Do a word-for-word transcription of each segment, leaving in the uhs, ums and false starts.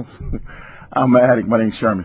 I'm an addict. My name's Sherman.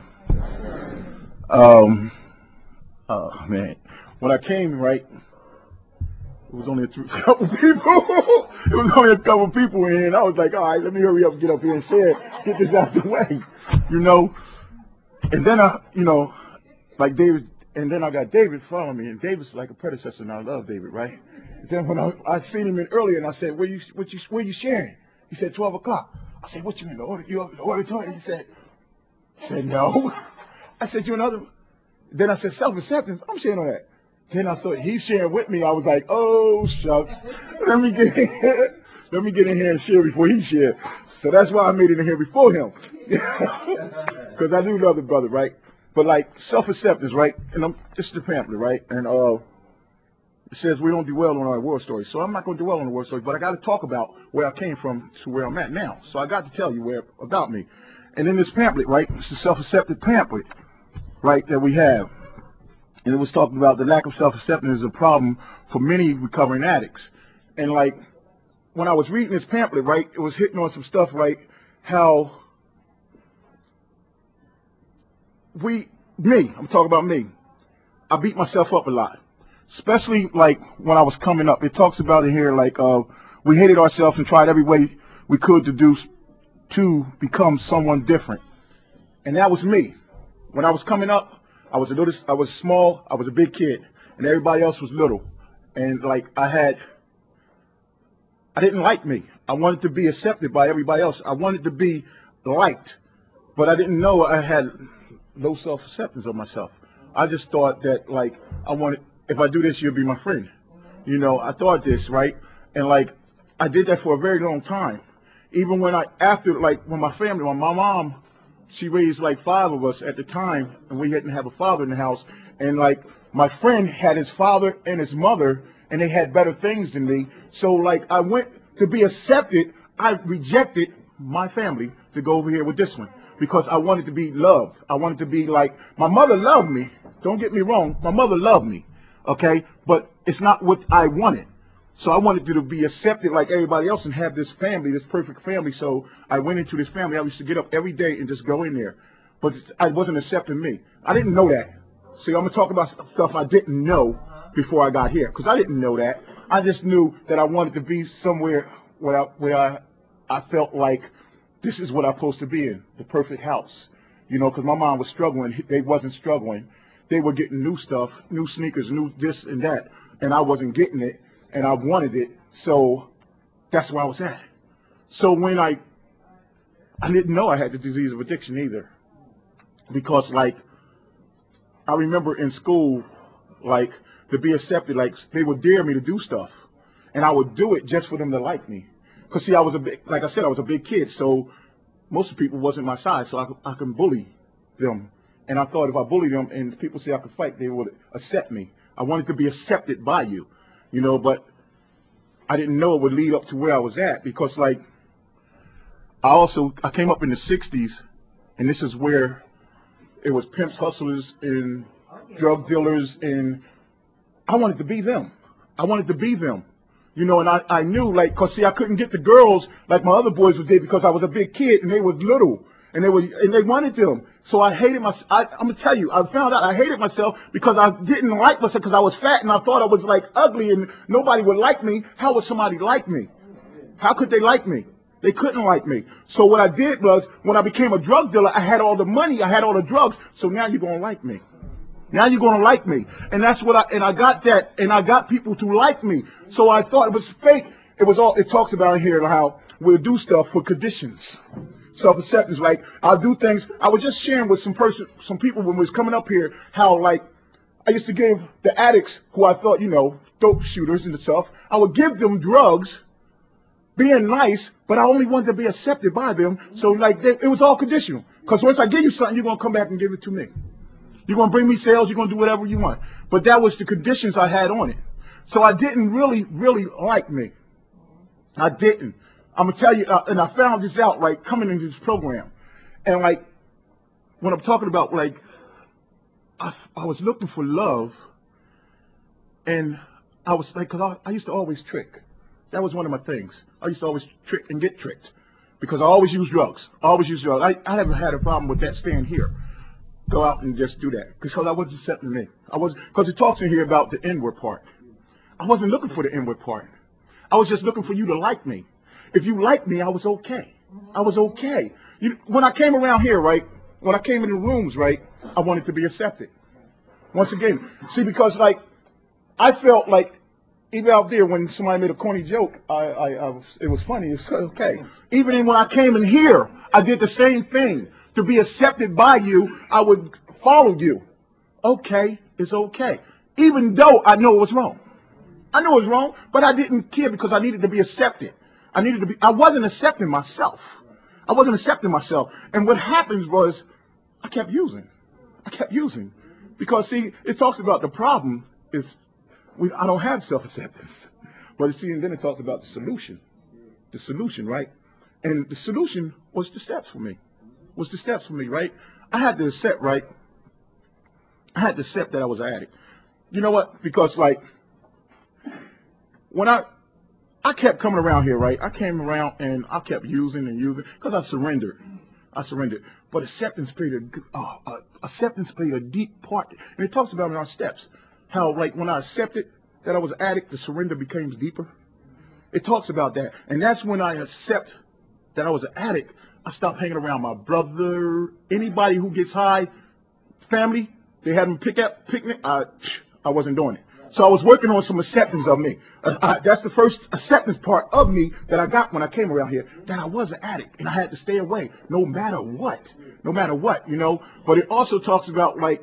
Um, oh man, when I came, right, it was only a th- couple people. It was only a couple people in, here, and I was like, all right, let me hurry up, and get up here and share, get this out the way, you know. And then I, you know, like David, and then I got David following me, and David's like a predecessor, and I love David, right? And then when I, I seen him in earlier, and I said, where you, what you, where you sharing? He said twelve o'clock. I said, what you in the order? You up in the auditorium? He said, he said no. I said, you another. Then I said, self-acceptance. I'm sharing on that. Then I thought he's sharing with me. I was like, oh shucks. Let me get in here. Let me get in here and share before he shared. So that's why I made it in here before him. Because I do love the brother, right? But like self-acceptance, right? And I'm, this is the pamphlet, right? And uh, it says we don't dwell on our war stories. So I'm not going to dwell on the war stories, but I got to talk about where I came from to where I'm at now. So I got to tell you where about me. And in this pamphlet, right? It's a self-accepted pamphlet, right, that we have. And it was talking about the lack of self-acceptance is a problem for many recovering addicts. And like when I was reading this pamphlet, right, it was hitting on some stuff, right, how we, me, I'm talking about me, I beat myself up a lot, especially like when I was coming up. It talks about it here, like uh, we hated ourselves and tried every way we could to do to become someone different. And that was me. When I was coming up, I was a little, I was small, I was a big kid, and everybody else was little. And like I had, I didn't like me. I wanted to be accepted by everybody else. I wanted to be liked, but I didn't know I had low self-acceptance of myself. I just thought that like I wanted, if I do this, you'll be my friend. You know, I thought this, right? And like I did that for a very long time. Even when I, after like when my family, when my mom, she raised like five of us at the time, and we didn't have a father in the house. And like my friend had his father and his mother, and they had better things than me. So like I went to be accepted, I rejected my family to go over here with this one because I wanted to be loved. I wanted to be like my mother loved me. Don't get me wrong, my mother loved me, okay? But it's not what I wanted. So I wanted to be accepted like everybody else and have this family, this perfect family. So I went into this family. I used to get up every day and just go in there. But I wasn't accepting me. I didn't know that. See, I'm going to talk about stuff I didn't know before I got here because I didn't know that. I just knew that I wanted to be somewhere where I, where I, I felt like this is what I'm supposed to be in, the perfect house. You know, because my mom was struggling. They wasn't struggling. They were getting new stuff, new sneakers, new this and that. And I wasn't getting it. And I wanted it, so that's where I was at. So when I, I didn't know I had the disease of addiction either, because like I remember in school, like to be accepted, like they would dare me to do stuff, and I would do it just for them to like me. Cause see, I was a big, like I said, I was a big kid, so most of the people wasn't my size, so I could, I could bully them. And I thought if I bullied them and people say I could fight, they would accept me. I wanted to be accepted by you, you know, but I didn't know it would lead up to where I was at because like I also I came up in the sixties and this is where it was pimps, hustlers, and drug dealers, and I wanted to be them. I wanted to be them. You know, and I, I knew like cause see I couldn't get the girls like my other boys did because I was a big kid and they were little and they were and they wanted them. So I hated my I, I'm gonna tell you, I found out I hated myself because I didn't like myself because I was fat and I thought I was like ugly and nobody would like me. How would somebody like me? How could they like me? They couldn't like me. So what I did was when I became a drug dealer, I had all the money, I had all the drugs. So now you're gonna like me. Now you're gonna like me. And that's what I and I got that and I got people to like me. So I thought it was fake. It was all it talks about here how we'll do stuff for conditions. Self-acceptance, like I'll do things. I was just sharing with some person some people when we was coming up here how like I used to give the addicts who I thought, you know, dope shooters and stuff, I would give them drugs being nice, but I only wanted to be accepted by them. So like they, it was all conditional. Because once I give you something, you're gonna come back and give it to me. You're gonna bring me sales. You're gonna do whatever you want. But that was the conditions I had on it. So I didn't really, really like me. I didn't. I'm gonna tell you, uh, and I found this out right coming into this program, and like when I'm talking about like I, I was looking for love, and I was like, cause I, I used to always trick. That was one of my things. I used to always trick and get tricked. because I always use drugs. I always use drugs. I, I haven't had a problem with that staying here. Go out and just do that because I wasn't accepting me. I was because it talks in here about the inward part. I wasn't looking for the inward part. I was just looking for you to like me. If you liked me, I was okay. I was okay. You, when I came around here, right? When I came in the rooms, right? I wanted to be accepted. Once again, see, because like I felt like even out there when somebody made a corny joke, I, I, I was, it was funny. It's okay. Even when I came in here, I did the same thing. To be accepted by you, I would follow you. Okay, it's okay. Even though I know it was wrong. I know it was wrong, but I didn't care because I needed to be accepted. I needed to be, I wasn't accepting myself. I wasn't accepting myself. And what happens was I kept using. I kept using. Because see, it talks about the problem is we, I don't have self-acceptance. But see, and then it talks about the solution. The solution, right? And the solution was the steps for me. Was the steps for me, right? I had to accept, right? I had to accept that I was an addict. You know what? Because like when I I kept coming around here, right? I came around and I kept using and using because I surrendered. I surrendered. But acceptance played a uh, uh, acceptance played a deep part, and it talks about in our steps how like when I accepted that I was an addict, the surrender became deeper. It talks about that, and that's when I accept that I was an addict. I stopped hanging around my brother, anybody who gets high, family. They had them pick up picnic. I I wasn't doing it. So I was working on some acceptance of me. Uh, I, that's the first acceptance part of me that I got when I came around here, that I was an addict and I had to stay away no matter what, no matter what, you know. But it also talks about like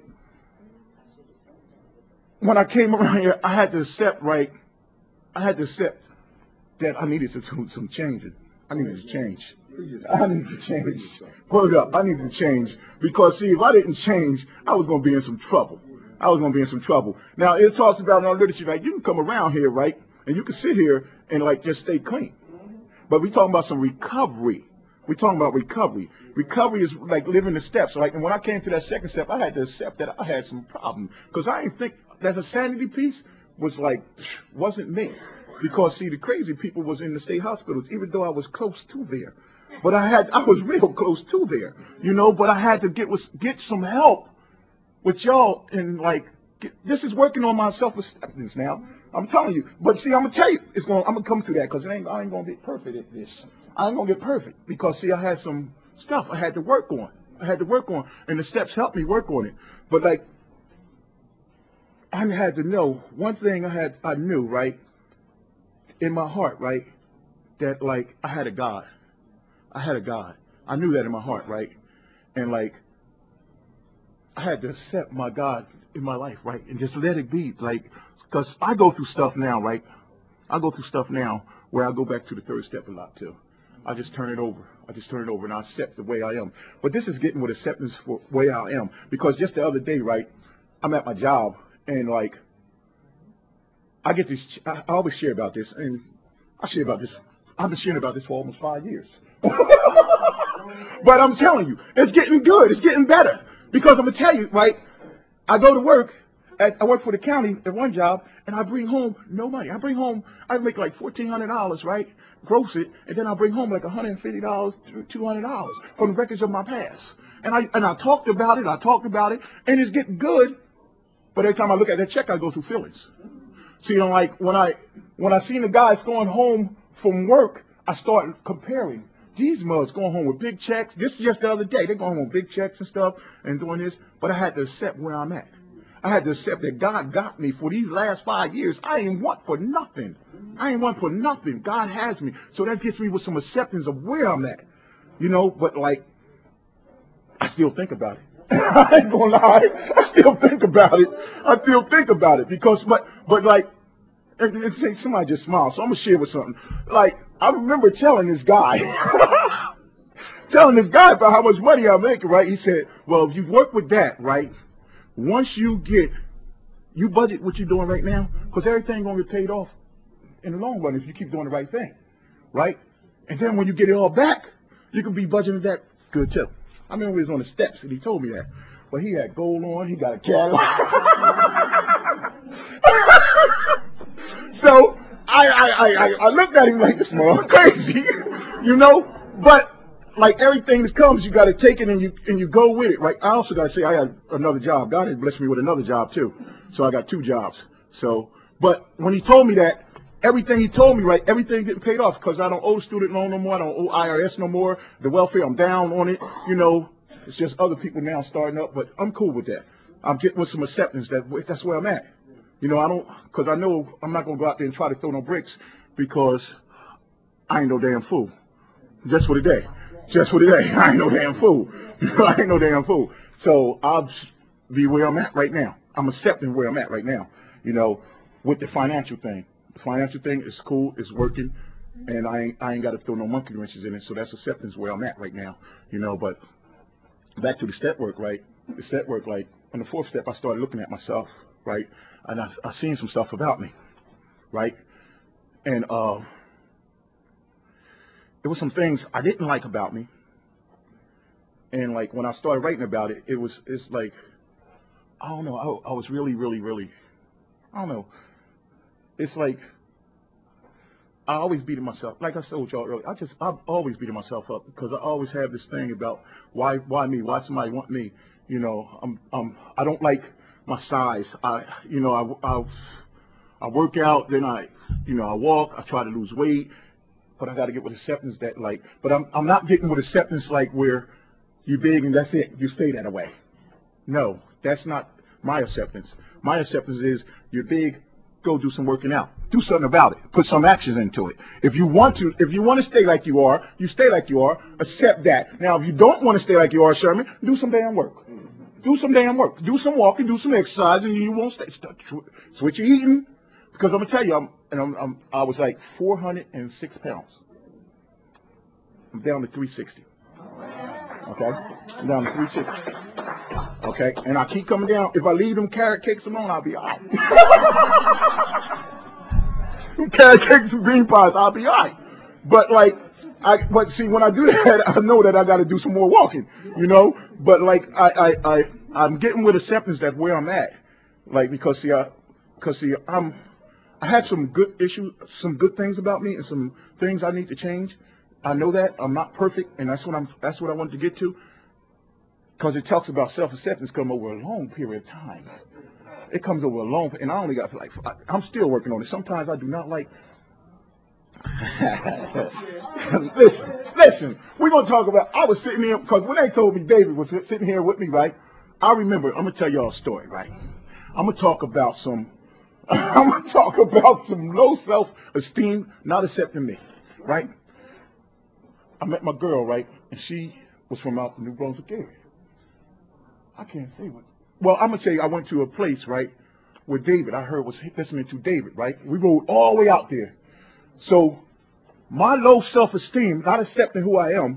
when I came around here, I had to accept, right, I had to accept that I needed some, some changing. I needed to change. I needed to change. Word up, I needed to change. Because see, if I didn't change, I was going to be in some trouble. I was going to be in some trouble. Now, it talks about in our literature, like, you can come around here, right, and you can sit here and, like, just stay clean. But we're talking about some recovery. We're talking about recovery. Recovery is like living the steps. Like, and when I came to that second step, I had to accept that I had some problem. Because I didn't think that a sanity piece was, like, wasn't me. Because, see, the crazy people was in the state hospitals, even though I was close to there. But I had, I was real close to there, you know, but I had to get, was, get some help with y'all, and like get, this is working on my self-acceptance now. I'm telling you. But see, I'm gonna tell you, it's going. I'm gonna come to that because I ain't, I ain't gonna get perfect at this. I ain't gonna get perfect because see, I had some stuff I had to work on. I had to work on, and the steps helped me work on it. But like, I had to know one thing. I had, I knew right in my heart, right, that like I had a God. I had a God. I knew that in my heart, right, and like. I had to accept my God in my life, right? And just let it be, like, because I go through stuff now, right? I go through stuff now where I go back to the third step a lot, too. I just turn it over. I just turn it over and I accept the way I am. But this is getting with acceptance for the way I am. Because just the other day, right, I'm at my job and, like, I get this, I always share about this, and I share about this. I've been sharing about this for almost five years. But I'm telling you, it's getting good. It's getting better. Because I'm going to tell you, right, I go to work, at, I work for the county at one job, and I bring home no money. I bring home, I make like fourteen hundred dollars, right, gross it, and then I bring home like one hundred fifty dollars, two hundred dollars from the records of my past. And I and I talked about it, I talked about it, and it's getting good, but every time I look at that check, I go through feelings. See, you know, like when I, when I seen the guys going home from work, I started comparing. These mugs going home with big checks. This is just the other day. They're going home with big checks and stuff and doing this. But I had to accept where I'm at. I had to accept that God got me for these last five years. I ain't want for nothing. I ain't want for nothing. God has me. So that gets me with some acceptance of where I'm at. You know, but like, I still think about it. I ain't gonna lie. I still think about it. I still think about it because, but, but like, and, and say somebody just smiled. So I'm gonna share with something. Like, I remember telling this guy, telling this guy about how much money I'm making, right? He said, well, if you work with that, right, once you get, you budget what you're doing right now, because everything going to get paid off in the long run if you keep doing the right thing, right? And then when you get it all back, you can be budgeting that good too. I remember he was on the steps and he told me that. But he had gold on, he got a Cadillac. So I, I, I, I looked at him like this man crazy, you know. But like everything that comes, you got to take it and you and you go with it, right? I also got to say I had another job. God has blessed me with another job too, so I got two jobs. So, but when he told me that, everything he told me, right, everything getting paid off because I don't owe the student loan no more. I don't owe I R S no more. The welfare, I'm down on it. You know, it's just other people now starting up, but I'm cool with that. I'm getting with some acceptance that that's where I'm at. You know, I don't, because I know I'm not going to go out there and try to throw no bricks because I ain't no damn fool. Just for the day. Just for the day. I ain't no damn fool. I ain't no damn fool. So I'll be where I'm at right now. I'm accepting where I'm at right now. You know, with the financial thing. The financial thing is cool, it's working, and I ain't, I ain't got to throw no monkey wrenches in it. So that's acceptance where I'm at right now. You know, but back to the step work, right? The step work, like, on the fourth step, I started looking at myself, right? And I, I seen some stuff about me, right? And uh, there was some things I didn't like about me. And like when I started writing about it, it was it's like I don't know. I, I was really, really, really. I don't know. It's like I always beating myself. Like I told y'all earlier, I just I'm always beating myself up because I always have this thing about why why me? Why somebody want me? You know, I'm I'm I don't like my size. I you know I I, I work out, then I you know I walk. I try to lose weight, but I got to get with acceptance that like. But I'm I'm not getting with acceptance like where you big and that's it. You stay that way. No, that's not my acceptance. My acceptance is you're big, go do some working out. Do something about it. Put some actions into it. If you want to, if you want to stay like you are, you stay like you are. Accept that. Now, if you don't want to stay like you are, Sherman, do some damn work. Do some damn work. Do some walking, do some exercise, and you won't stay. Switch your eating. Because I'm gonna tell you, I'm, and I'm, I'm, I was like four hundred six pounds. I'm down to three sixty. Okay, I'm down to three sixty. Okay, and I keep coming down. If I leave them carrot cakes alone, I'll be all right. Them carrot cakes and green pies, I'll be all right. But like, I but see when I do that, I know that I got to do some more walking, you know. But like, I I I I'm getting with acceptance that where I'm at, like because see I, because see I'm I have some good issues, some good things about me, and some things I need to change. I know that I'm not perfect, and that's what I'm that's what I wanted to get to. Because it talks about self-acceptance come over a long period of time. It comes over a long, and I only got like, I'm still working on it. Sometimes I do not like, listen, listen, we're going to talk about, I was sitting here, because when they told me David was sitting here with me, right, I remember, I'm going to tell y'all a story, right? I'm going to talk about some, I'm going to talk about some low self-esteem, not accepting me, right? I met my girl, right, and she was from out the New Brunswick area. I can't say what. Well, I'm gonna say I went to a place right where David. I heard was listening to David. Right, we rode all the way out there. So my low self-esteem, not accepting who I am,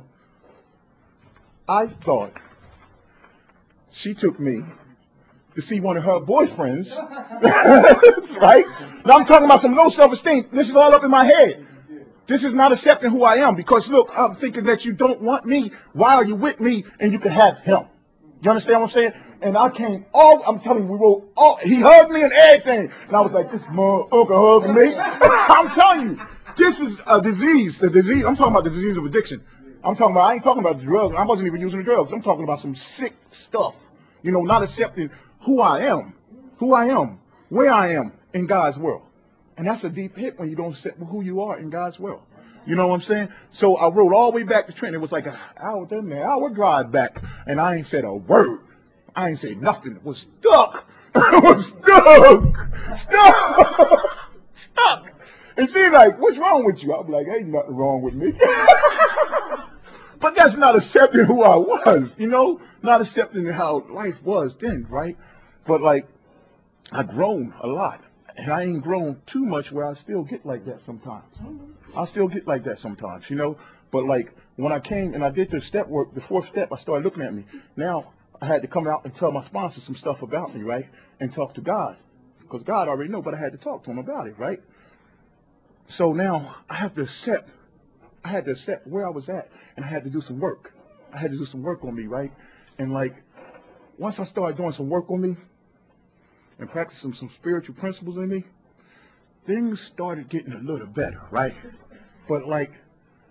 I thought she took me to see one of her boyfriends. Right? Now I'm talking about some low self-esteem. This is all up in my head. This is not accepting who I am because look, I'm thinking that you don't want me. Why are you with me and you can have him? You understand what I'm saying? And I came all, I'm telling you, we were all, he hugged me and everything. And I was like, this motherfucker hugging me. I'm telling you, this is a disease, the disease. I'm talking about the disease of addiction. I'm talking about, I ain't talking about the drugs. I wasn't even using the drugs. I'm talking about some sick stuff. You know, not accepting who I am, who I am, where I am in God's world. And that's a deep hit when you don't accept who you are in God's world. You know what I'm saying? So I rode all the way back to Trenton. It was like an hour, an hour drive back. And I ain't said a word. I ain't said nothing. It was stuck. It was stuck. Stuck. Stuck. And she like, what's wrong with you? I'm like, ain't nothing wrong with me. But that's not accepting who I was, you know? Not accepting how life was then, right? But like, I've grown a lot. And I ain't grown too much where I still get like that sometimes. I still get like that sometimes, you know. But like when I came and I did the step work, the fourth step, I started looking at me. Now I had to come out and tell my sponsor some stuff about me, right? And talk to God. Because God already knew, but I had to talk to him about it, right? So now I have to accept, I had to accept where I was at and I had to do some work. I had to do some work on me, right? And like once I started doing some work on me and practicing some spiritual principles in me, things started getting a little better, right? But like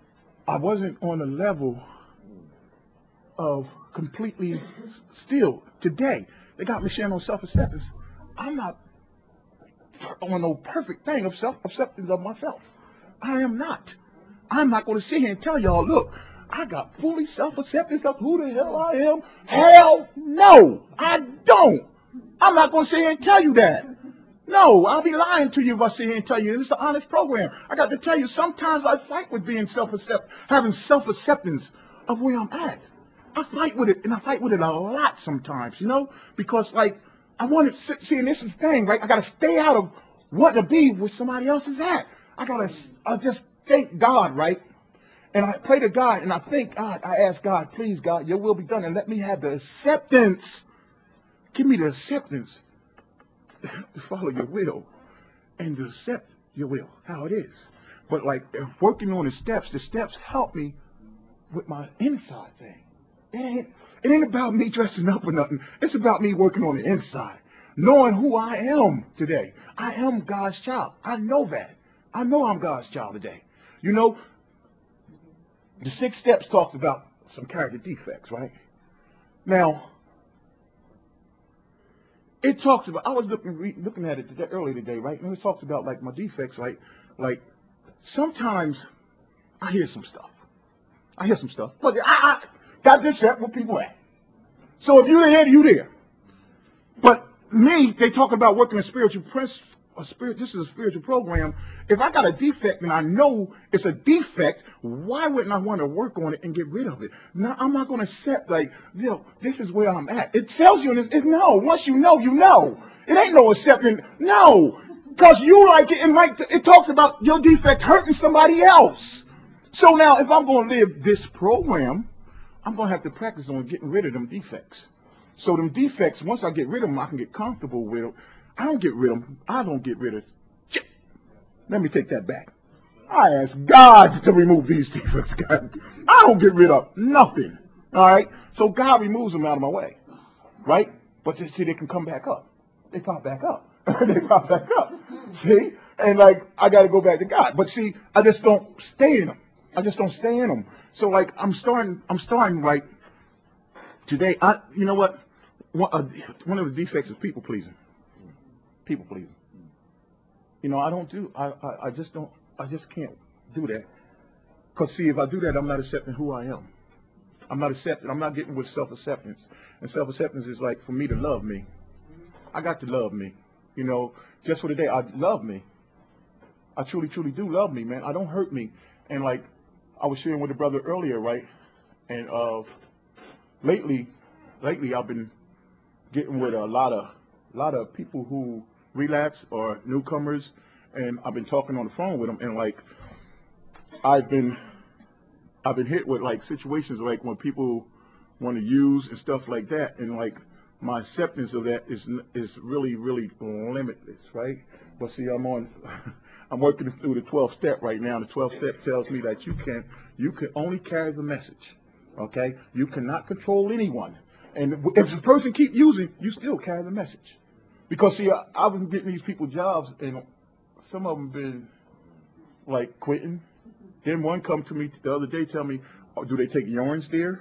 I wasn't on a level of completely still. Today, they got me sharing on self-acceptance. I'm not on no perfect thing of self-acceptance of myself. I am not. I'm not going to sit here and tell y'all, look, I got fully self-acceptance of who the hell I am. Hell no, I don't. I'm not going to sit here and tell you that. No, I'll be lying to you if I sit here and tell you. It's an honest program. I got to tell you, sometimes I fight with being self-accept, having self-acceptance of where I'm at. I fight with it, and I fight with it a lot sometimes, you know, because, like, I want to see, and this is the thing, right? I got to stay out of wanting to be where somebody else is at. I got to I just thank God, right? And I pray to God, and I thank God. I ask God, please, God, your will be done, and let me have the acceptance. Give me the acceptance to follow your will and to accept your will, how it is. But, like, working on the steps, the steps help me with my inside thing. It ain't, it ain't about me dressing up or nothing. It's about me working on the inside, knowing who I am today. I am God's child. I know that. I know I'm God's child today. You know, the six steps talks about some character defects, right? Now, it talks about, I was looking re, looking at it today, earlier today, right? And it talks about, like, my defects, right? Like, sometimes I hear some stuff. I hear some stuff. But I, I got this set where people at. So if you're there, you there. But me, they talk about working a spiritual prince, a spirit. This is a spiritual program. If I got a defect and I know it's a defect, why wouldn't I want to work on it and get rid of it? No, I'm not going to accept, like, you know, this is where I'm at. It tells you this. It, no, once you know, you know. It ain't no accepting. No, because you like it, and like it talks about your defect hurting somebody else. So now, if I'm going to live this program, I'm going to have to practice on getting rid of them defects. So them defects, once I get rid of them, I can get comfortable with them. I don't get rid of them. I don't get rid of them. Let me take that back. I ask God to remove these defects. God. I don't get rid of nothing. All right? So God removes them out of my way. Right? But you see, they can come back up. They pop back up. They pop back up. See? And, like, I got to go back to God. But see, I just don't stay in them. I just don't stay in them. So, like, I'm starting, I'm starting, right, today. I, you know what? One, uh, one of the defects is people pleasing. People pleasing. You know, I don't do, I, I, I just don't, I just can't do that. Because, see, if I do that, I'm not accepting who I am. I'm not accepting, I'm not getting with self-acceptance. And self-acceptance is like for me to love me. I got to love me. You know, just for the day, I love me. I truly, truly do love me, man. I don't hurt me. And, like, I was sharing with a brother earlier, right? And uh, lately, lately I've been getting with a lot of, lot of people who relapse or newcomers, and I've been talking on the phone with them, and, like, I've been, I've been hit with, like, situations like when people want to use and stuff like that, and, like, my acceptance of that is is really, really limitless, right? But see, I'm on. I'm working through the twelfth step right now. The twelfth step tells me that you can you can only carry the message. Okay? You cannot control anyone. And if the person keep using, you still carry the message. Because see, I, I've been getting these people jobs, and some of them been like quitting. Then one come to me the other day, tell me, oh, do they take urines there?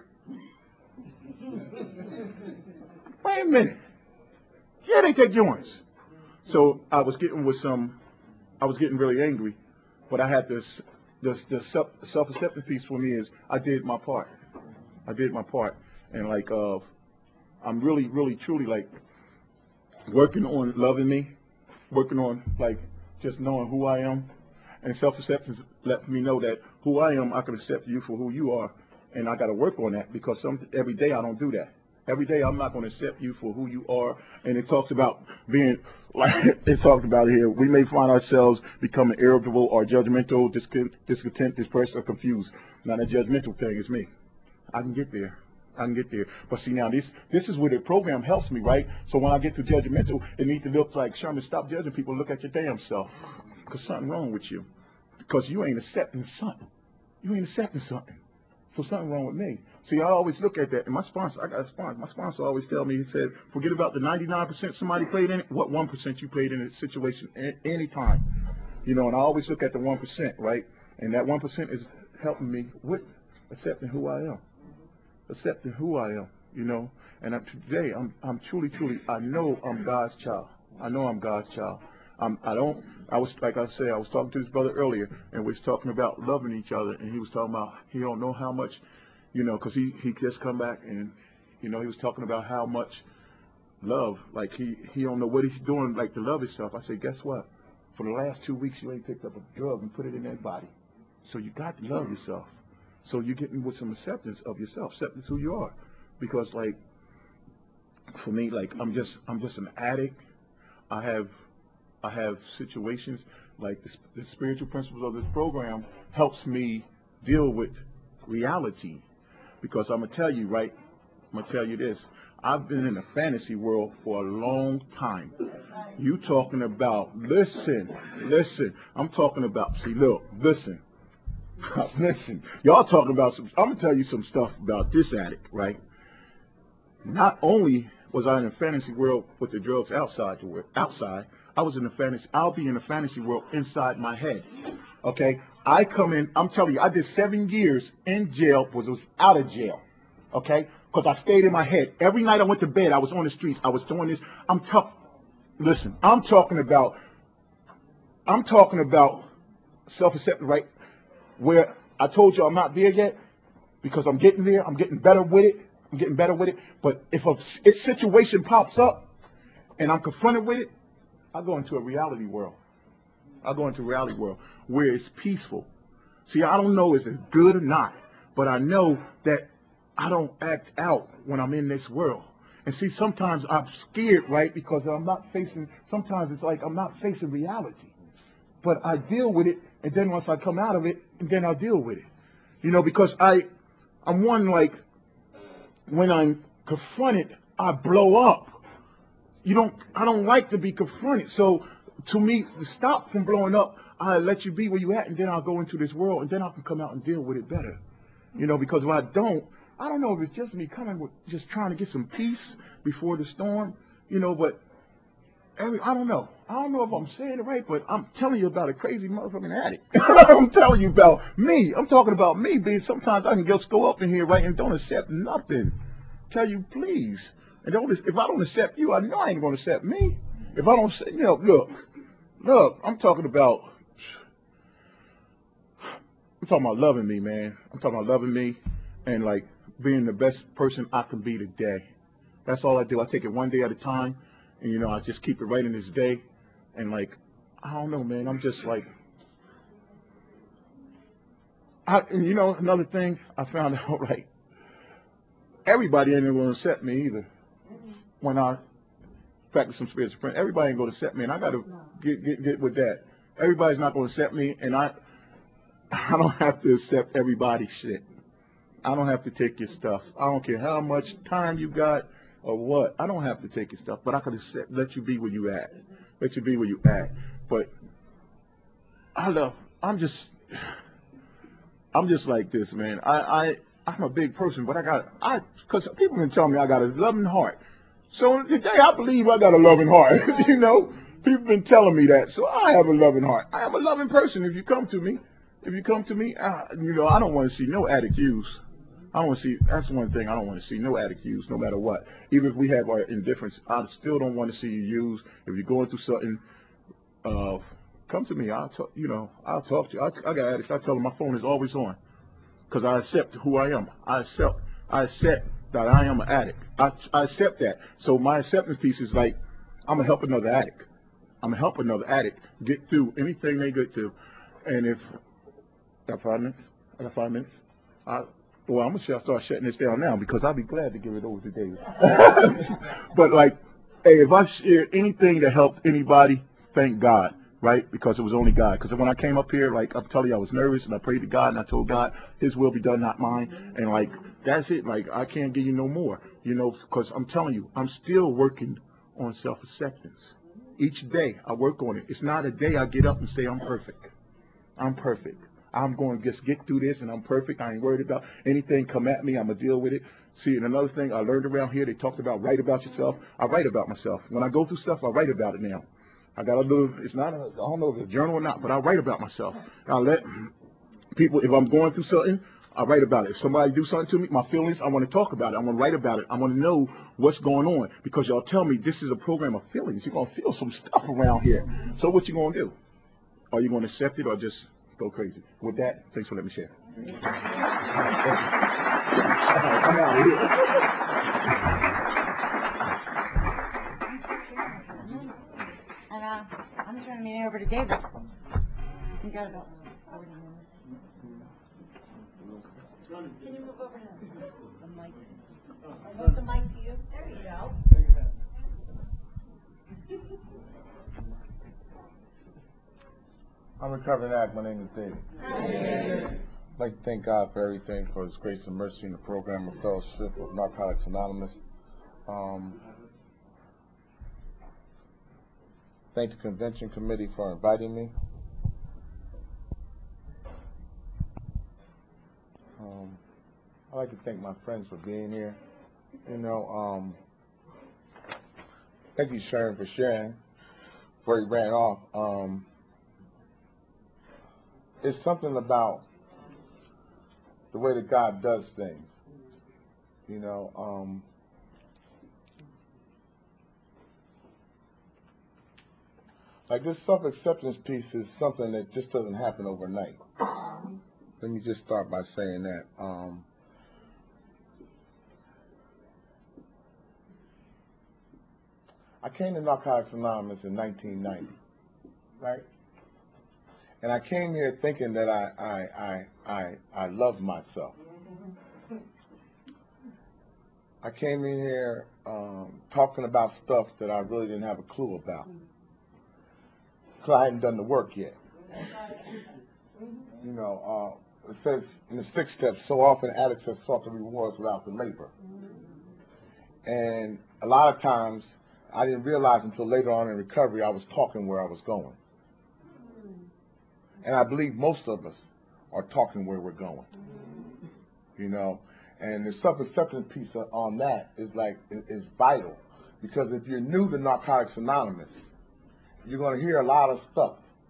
Wait a minute. Yeah, they take urines. So I was getting with some. I was getting really angry, but I had this, this, the self-acceptance piece for me is I did my part. I did my part, and like uh, I'm really, really, truly like working on loving me, working on like just knowing who I am, and self-acceptance lets me know that who I am, I can accept you for who you are, and I got to work on that because some every day I don't do that. Every day I'm not going to accept you for who you are. And it talks about being, like it talks about here, we may find ourselves becoming irritable or judgmental, discontent, depressed, or confused. Not a judgmental thing, it's me. I can get there. I can get there. But see now, this this is where the program helps me, right? So when I get to judgmental, it needs to look like, Sherman, stop judging people, look at your damn self. Because something wrong with you. Because you ain't accepting something. You ain't accepting something. So something wrong with me. See, I always look at that, and my sponsor, I got a sponsor. My sponsor always tell me, he said, forget about the ninety-nine percent somebody played in it. What one percent you played in a situation at any time, you know. And I always look at the one percent, right? And that one percent is helping me with accepting who I am, accepting who I am, you know. And I, today, I'm, I'm truly, truly, I know I'm God's child. I know I'm God's child. I'm, I don't, I was, like I said, I was talking to this brother earlier, and we was talking about loving each other, and he was talking about, he don't know how much, you know, because he, he just come back, and, you know, he was talking about how much love, like he, he don't know what he's doing, like to love himself. I said, guess what? For the last two weeks, you ain't picked up a drug and put it in that body. So you got to love yourself. So you're getting with some acceptance of yourself, acceptance who you are. Because like, for me, like I'm just, I'm just an addict. I have, I have situations like the, the spiritual principles of this program helps me deal with reality. Because I'm gonna tell you, right? I'm gonna tell you this. I've been in a fantasy world for a long time. You talking about, listen, listen. I'm talking about, see, look, listen. Listen, y'all talking about some, I'm going to tell you some stuff about this addict, right? Not only was I in a fantasy world with the drugs outside the world, outside, I was in a fantasy, I'll be in a fantasy world inside my head, okay? I come in, I'm telling you, I did seven years in jail, was, was out of jail, okay? Because I stayed in my head. Every night I went to bed, I was on the streets, I was doing this. I'm tough. Listen, I'm talking about, I'm talking about self-acceptance, right? Where I told you I'm not there yet because I'm getting there. I'm getting better with it. I'm getting better with it. But if a, a situation pops up and I'm confronted with it, I go into a reality world. I go into a reality world where it's peaceful. See, I don't know if it's good or not, but I know that I don't act out when I'm in this world. And see, sometimes I'm scared, right? Because I'm not facing, sometimes it's like I'm not facing reality. But I deal with it, and then once I come out of it, and then I'll deal with it. You know, because I, I'm one like, when I'm confronted, I blow up. You don't, I don't like to be confronted. So to me, to stop from blowing up, I let you be where you at, and then I'll go into this world, and then I can come out and deal with it better. You know, because if I don't, I don't know if it's just me coming with just trying to get some peace before the storm, you know, but every, I don't know. I don't know if I'm saying it right, but I'm telling you about a crazy motherfucking addict. I'm telling you about me. I'm talking about me being, sometimes I can just go up in here, right, and don't accept nothing. Tell you, please. And don't, if I don't accept you, I know I ain't going to accept me. If I don't, say, you know, look, look, I'm talking about, I'm talking about loving me, man. I'm talking about loving me and like being the best person I can be today. That's all I do. I take it one day at a time, and you know, I just keep it right in this day. And like, I don't know, man. I'm just like, I, and you know, another thing I found out, right? Everybody ain't going to accept me either. When I practice some spiritual print, everybody ain't going to accept me, and I got to get, get get with that. Everybody's not going to accept me, and I I don't have to accept everybody's shit. I don't have to take your stuff. I don't care how much time you got or what. I don't have to take your stuff, but I can accept, let you be where you at. Let you be where you at. But I love. I'm just. I'm just like this, man. I I I'm a big person, but I got I because people been telling me I got a loving heart. So today I believe I got a loving heart. You know, people been telling me that, so I have a loving heart. I am a loving person. If you come to me, if you come to me, uh, you know, I don't want to see no addict use. I don't want to see. That's one thing I don't want to see. No addict use, no matter what. Even if we have our indifference, I still don't want to see you use. If you're going through something, uh, come to me. I'll talk. You know, I'll talk to you. I, I got addicts. I tell them my phone is always on because I accept who I am. I accept. I accept that I am an addict. I, I accept that. So my acceptance piece is like, I'm gonna help another addict. I'm gonna help another addict get through anything they get through. And if I got five minutes, I got five minutes. I, well, I'm gonna start shutting this down now because I'll be glad to give it over to David. But like, hey, if I share anything that helped anybody, thank God, right? Because it was only God. Because when I came up here, like I'm telling you, I was nervous and I prayed to God and I told God, His will be done, not mine. And like, that's it. Like, I can't give you no more, you know, because I'm telling you, I'm still working on self-acceptance. Each day I work on it. It's not a day I get up and say I'm perfect. I'm perfect. I'm going to just get through this and I'm perfect. I ain't worried about anything come at me. I'm going to deal with it. See, and another thing I learned around here, they talked about write about yourself. I write about myself. When I go through stuff, I write about it now. I got a little, it's not, a, I don't know if it's a journal or not, but I write about myself. I let People, if I'm going through something, I write about it. If somebody do something to me, my feelings, I want to talk about it. I want to write about it. I want to know what's going on because y'all tell me this is a program of feelings. You're going to feel some stuff around here. So what you going to do? Are you going to accept it or just go crazy? With that, thanks for letting me share. I'm out of here. And uh, I'm turning the meeting over to David. You got about forty minutes. Can you move over to the mic? I'll move the mic to you. There you go. I'm a recovering addict. My name is David. I'd like to thank God for everything, for His grace and mercy in the program of Fellowship of Narcotics Anonymous. Um, thank the convention committee for inviting me. Um, I'd like to thank my friends for being here. You know, um, thank you, Sharon, for sharing before he ran off. Um, it's something about the way that God does things. You know, um, like this self-acceptance piece is something that just doesn't happen overnight. Let me just start by saying that. Um, I came to Narcotics Anonymous in nineteen ninety, right? And I came here thinking that I I I I, I loved myself. I came in here um, talking about stuff that I really didn't have a clue about, because I hadn't done the work yet. You know, uh, it says in the sixth step, so often addicts have sought the rewards without the labor. And a lot of times, I didn't realize until later on in recovery, I was talking where I was going. And I believe most of us are talking where we're going. You know, and the self-acceptance piece on that is like, is vital. Because if you're new to Narcotics Anonymous, you're going to hear a lot of stuff.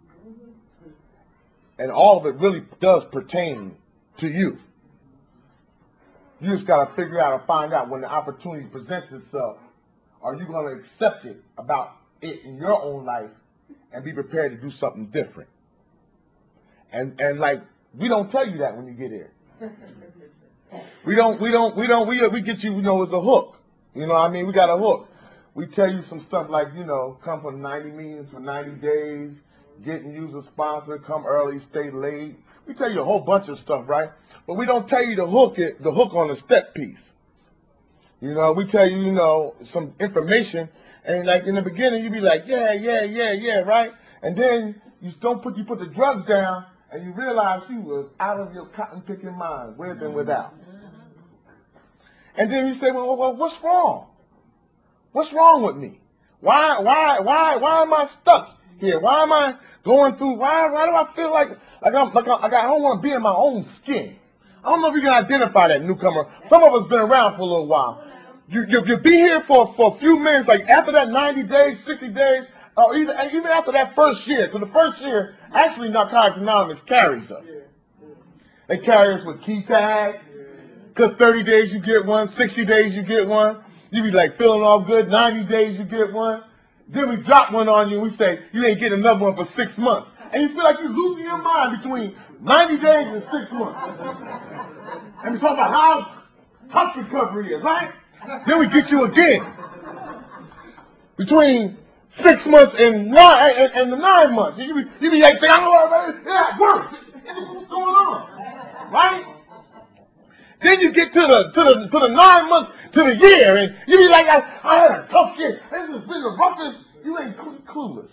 And all of it really does pertain to you. You just got to figure out and find out when the opportunity presents itself, are you going to accept it about it in your own life and be prepared to do something different? And and like, we don't tell you that when you get here. We don't, we don't, we don't, we, we get you, you know, as a hook. You know what I mean? We got a hook. We tell you some stuff like, you know, come for ninety meetings for ninety days, getting you a sponsor, come early, stay late. We tell you a whole bunch of stuff, right? But we don't tell you the hook, it, the hook on the step piece. You know, we tell you, you know, some information, and like in the beginning, you be like, yeah, yeah, yeah, yeah, right? And then you don't put, you put the drugs down, and you realize you was out of your cotton picking mind, with and without. And then you say, well, well, what's wrong? What's wrong with me? Why, why, why, why am I stuck here? Why am I going through? Why, why do I feel like, like I'm, like I, like I don't want to be in my own skin? I don't know if you can identify that, newcomer. Some of us been around for a little while. You, you, you be here for, for a few minutes, like after that ninety days, sixty days, or even, even after that first year. Because the first year, actually, Narcotics Anonymous carries us. They carry us with key tags. Because thirty days you get one, sixty days you get one. You be like feeling all good, ninety days you get one. Then we drop one on you and we say, you ain't getting another one for six months. And you feel like you're losing your mind between ninety days and six months. And we talk about how tough recovery is, right? Then we get you again. Between six months and nine and, and the nine months. You be, you be like saying, I don't know about it. Yeah, worse. What's going on? Right? Then you get to the to the to the nine months to the year, and you be like, I, I had a tough year. This has been the roughest. You ain't cl- clueless.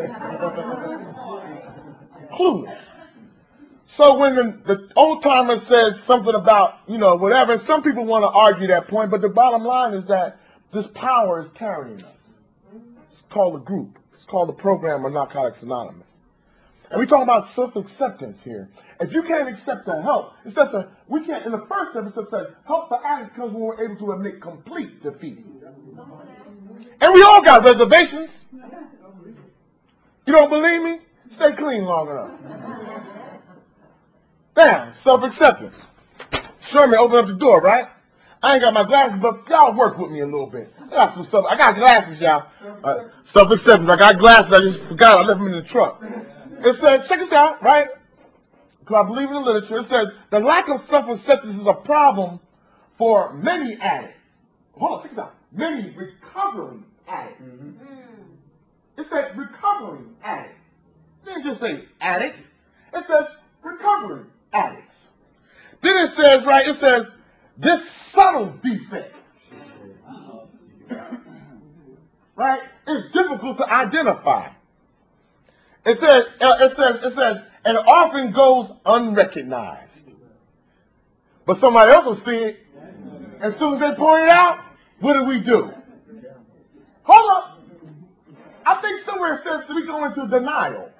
Clueless. So when the, the old timer says something about, you know, whatever, some people want to argue that point, but the bottom line is that this power is carrying us. It's called a group. It's called the program of Narcotics Anonymous. And we talk about self-acceptance here. If you can't accept the help, it's that the, we can't, in the first episode, say, help for addicts comes when we're able to admit complete defeat. And we all got reservations. You don't believe me? Stay clean long enough. Now, self-acceptance. Sherman opened up the door, right? I ain't got my glasses, but y'all work with me a little bit. I got some stuff. I got glasses, y'all. Uh, self-acceptance. I got glasses. I just forgot. I left them in the truck. It says, check this out, right? Because I believe in the literature. It says the lack of self-acceptance is a problem for many addicts. Hold on, check this out. Many recovering addicts. Mm-hmm. It says recovering addicts. It didn't just say addicts. It says recovering addicts. Then it says, right, it says, this subtle defect, right, is difficult to identify. It says, uh, it says, it says, and often goes unrecognized. But somebody else will see it. As soon as they point it out, what do we do? Hold up. I think somewhere it says we go into denial.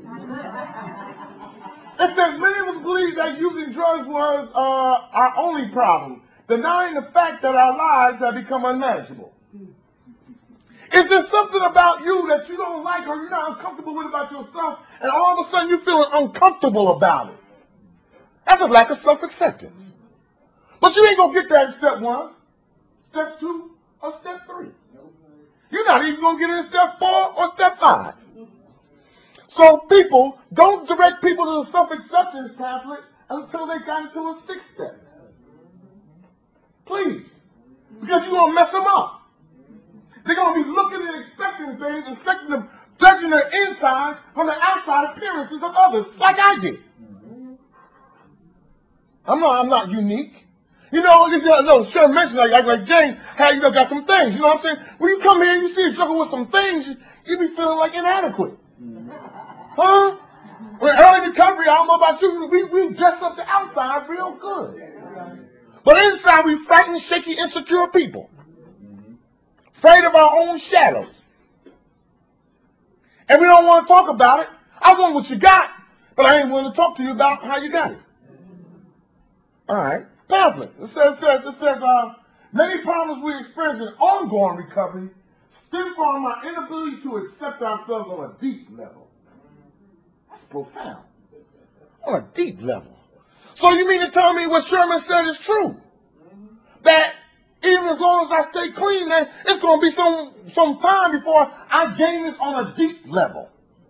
It says many of us believe that using drugs was uh, our only problem, denying the fact that our lives have become unmanageable. Is there something about you that you don't like or you're not uncomfortable with about yourself, and all of a sudden you're feeling uncomfortable about it? That's a lack of self-acceptance. But you ain't going to get that in step one, step two, or step three. You're not even going to get it in step four or step five. So people, don't direct people to the self-acceptance pamphlet until they got into a sixth step. Please. Because you're going to mess them up. They're going to be looking and expecting things, expecting them, judging their insides from the outside appearances of others, like I did. I'm not, I'm not unique. You know, you know, sure mentioned like, like, like Jane had, you know, got some things. You know what I'm saying? When you come here and you see a struggle with some things, you, you be feeling like inadequate. Huh? When early recovery, I don't know about you, we, we dress up the outside real good. But inside, we frightened, shaky, insecure people. Afraid of our own shadows. And we don't want to talk about it. I want what you got, but I ain't willing to talk to you about how you got it. All right. Pamphlet. It says, it says, it says, uh, many problems we experience in ongoing recovery stem from our inability to accept ourselves on a deep level. That's profound. On a deep level. So you mean to tell me what Sherman said is true? That even as long as I stay clean, then it's going to be some, some time before I gain this on a deep level.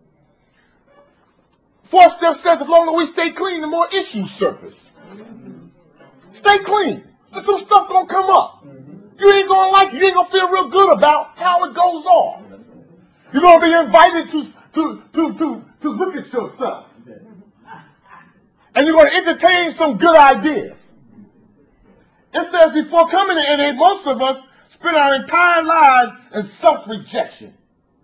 Fourth step says as long as we stay clean, the more issues surface. Stay clean. There's some stuff going to come up. You ain't going to like it. You ain't going to feel real good about how it goes off. You're going to be invited to, to, to, to, to look at yourself. And you're going to entertain some good ideas. It says before coming to N A, most of us spend our entire lives in self-rejection.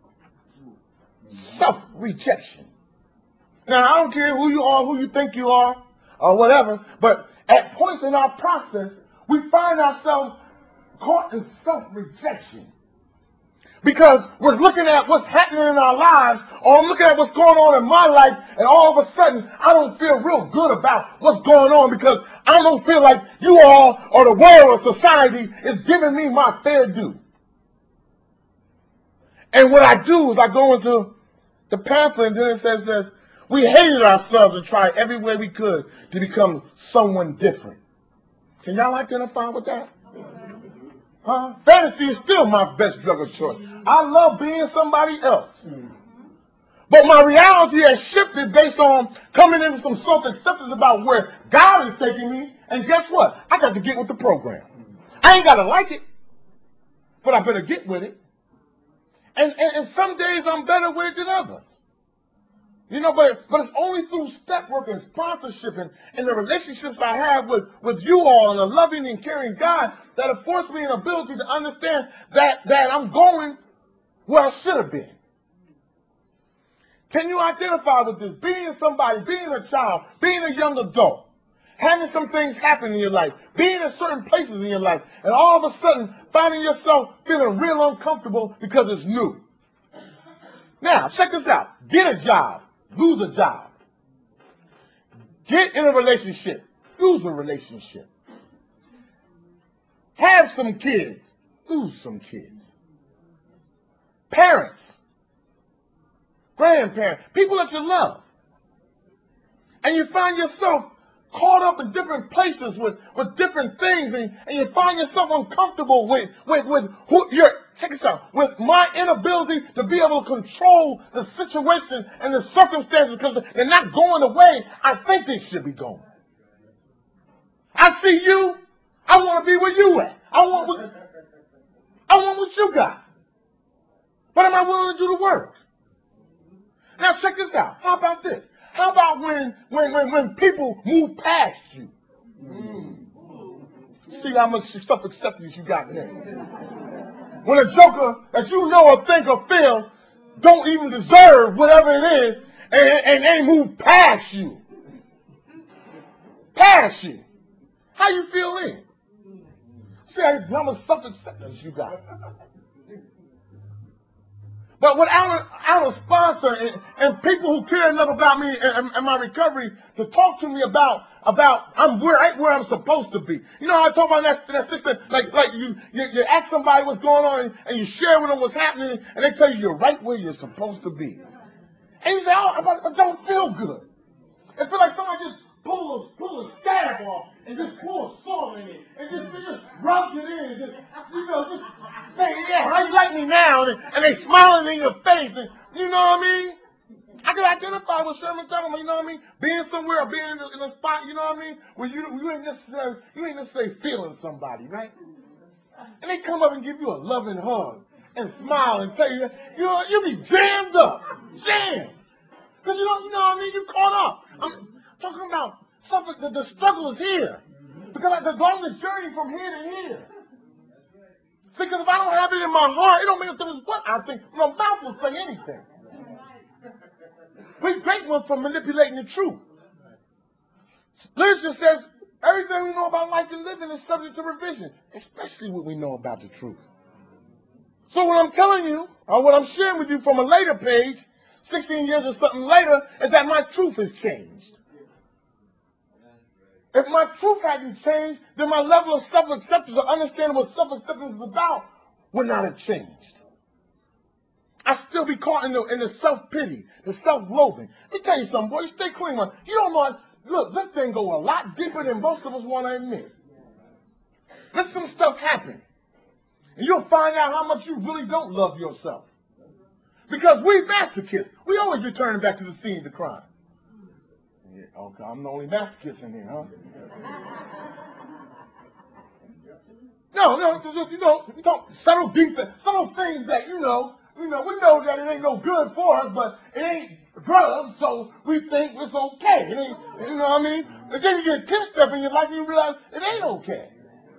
Self-rejection. Now, I don't care who you are, who you think you are, or whatever, but at points in our process, we find ourselves caught in self-rejection. Because we're looking at what's happening in our lives, or I'm looking at what's going on in my life, and all of a sudden, I don't feel real good about what's going on because I don't feel like you all, or the world, or society is giving me my fair due. And what I do is I go into the pamphlet, and then it says, says we hated ourselves and tried every way we could to become someone different. Can y'all identify with that? Huh? Fantasy is still my best drug of choice. I love being somebody else. But my reality has shifted based on coming into some self-acceptance about where God is taking me. And guess what? I got to get with the program. I ain't got to like it, but I better get with it. And, and, and some days I'm better with it than others. You know, but, but it's only through step work and sponsorship and, and the relationships I have with, with you all and a loving and caring God that have forced me an ability to understand that, that I'm going where I should have been. Can you identify with this? Being somebody, being a child, being a young adult, having some things happen in your life, being in certain places in your life, and all of a sudden finding yourself feeling real uncomfortable because it's new. Now, check this out. Get a job. Lose a job. Get in a relationship. Lose a relationship. Have some kids. Lose some kids. Parents. Grandparents. People that you love. And you find yourself caught up in different places with, with different things, and, and you find yourself uncomfortable with, with, with who you're, check this out, with my inability to be able to control the situation and the circumstances because they're not going the way I think they should be going. I see you, I want to be where you at. I want what, I want what you got. But am I willing to do the work? Now check this out. How about this? How about when when when, when people move past you? Mm. See how much self-acceptance you got there. When a joker that you know or think or feel don't even deserve whatever it is, and, and they move past you. Past you. How you feel then? See how much self-acceptance you got. But without a, without a sponsor and, and people who care enough about me and, and my recovery to talk to me about about I'm where right where I'm supposed to be. You know how I talk about that that system, like like you, you you ask somebody what's going on and, and you share with them what's happening and they tell you you're right where you're supposed to be. And you say, oh, I, I don't feel good. It feels like somebody just pull a pull a scab off and just pour salt in it and just, just rub it in and just, you know, just say, yeah, how you like me now? And, and they smiling in your face and you know what I mean? I can identify with Sherman talking about, you know what I mean? Being somewhere or being in a, in a spot, you know what I mean? Where you you ain't necessarily you ain't necessarily feeling somebody, right? And they come up and give you a loving hug and smile and tell you, you know, you be jammed up, jammed. Because you know, you know what I mean? You caught up. I'm talking about something, the, the struggle is here. Because I, the longest journey from here to here. See, because if I don't have it in my heart, it don't make a difference what I think. My mouth will say anything. We great ones for manipulating the truth. Literature says everything we know about life and living is subject to revision, especially what we know about the truth. So what I'm telling you, or what I'm sharing with you from a later page, sixteen years or something later, is that my truth has changed. If my truth hadn't changed, then my level of self-acceptance or understanding what self-acceptance is about would not have changed. I'd still be caught in the, in the self-pity, the self-loathing. Let me tell you something, boy. You stay clean, man. You don't know. Look, this thing go a lot deeper than most of us want to admit. Let some stuff happen, and you'll find out how much you really don't love yourself. Because we masochists, we always return back to the scene of the crime. Yeah, okay, I'm the only masochist in here, huh? No, no, you know, you don't subtle defects, subtle things that you know. You know, we know that it ain't no good for us, but it ain't drugs, so we think it's okay. It ain't, you know what I mean? And then you get ten step in your life and you realize it ain't okay.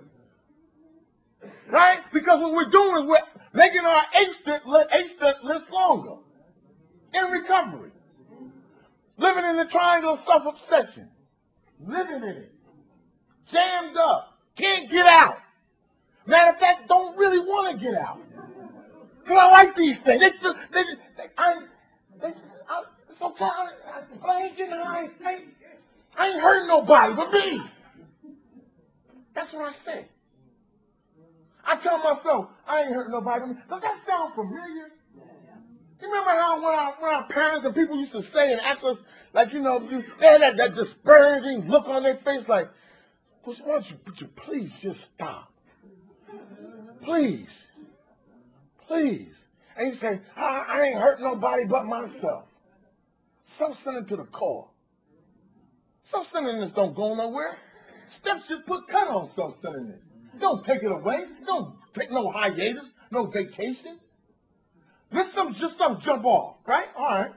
Right? Because what we're doing is we're making our eight-step eight-step list longer. In recovery. Living in the triangle of self-obsession. Living in it. Jammed up. Can't get out. Matter of fact, don't really want to get out. Because I like these things. They, they, they, I, they, I, it's okay. I, I, I ain't getting high. I ain't, I ain't hurting nobody but me. That's what I say. I tell myself, I ain't hurting nobody but me. Does that sound familiar? You remember how when our, when our parents and people used to say and ask us, like, you know, they had that, that disparaging look on their face like, why don't you, would you please just stop? Please. Please. And you say, I, I ain't hurt nobody but myself. Self-centered to the core. Self-centeredness don't go nowhere. Steps should put cut on self-centeredness. Don't take it away. Don't take no hiatus, no vacation. Let some just stuff jump off, right? All right.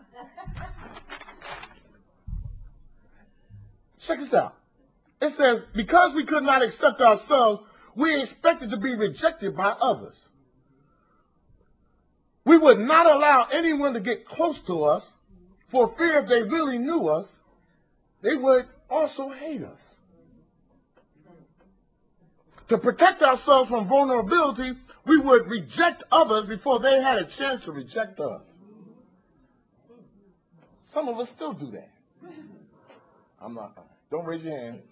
Check this out. It says, because we could not accept ourselves, we expected to be rejected by others. We would not allow anyone to get close to us for fear if they really knew us, they would also hate us. To protect ourselves from vulnerability, we would reject others before they had a chance to reject us. Some of us still do that. I'm not, don't raise your hands.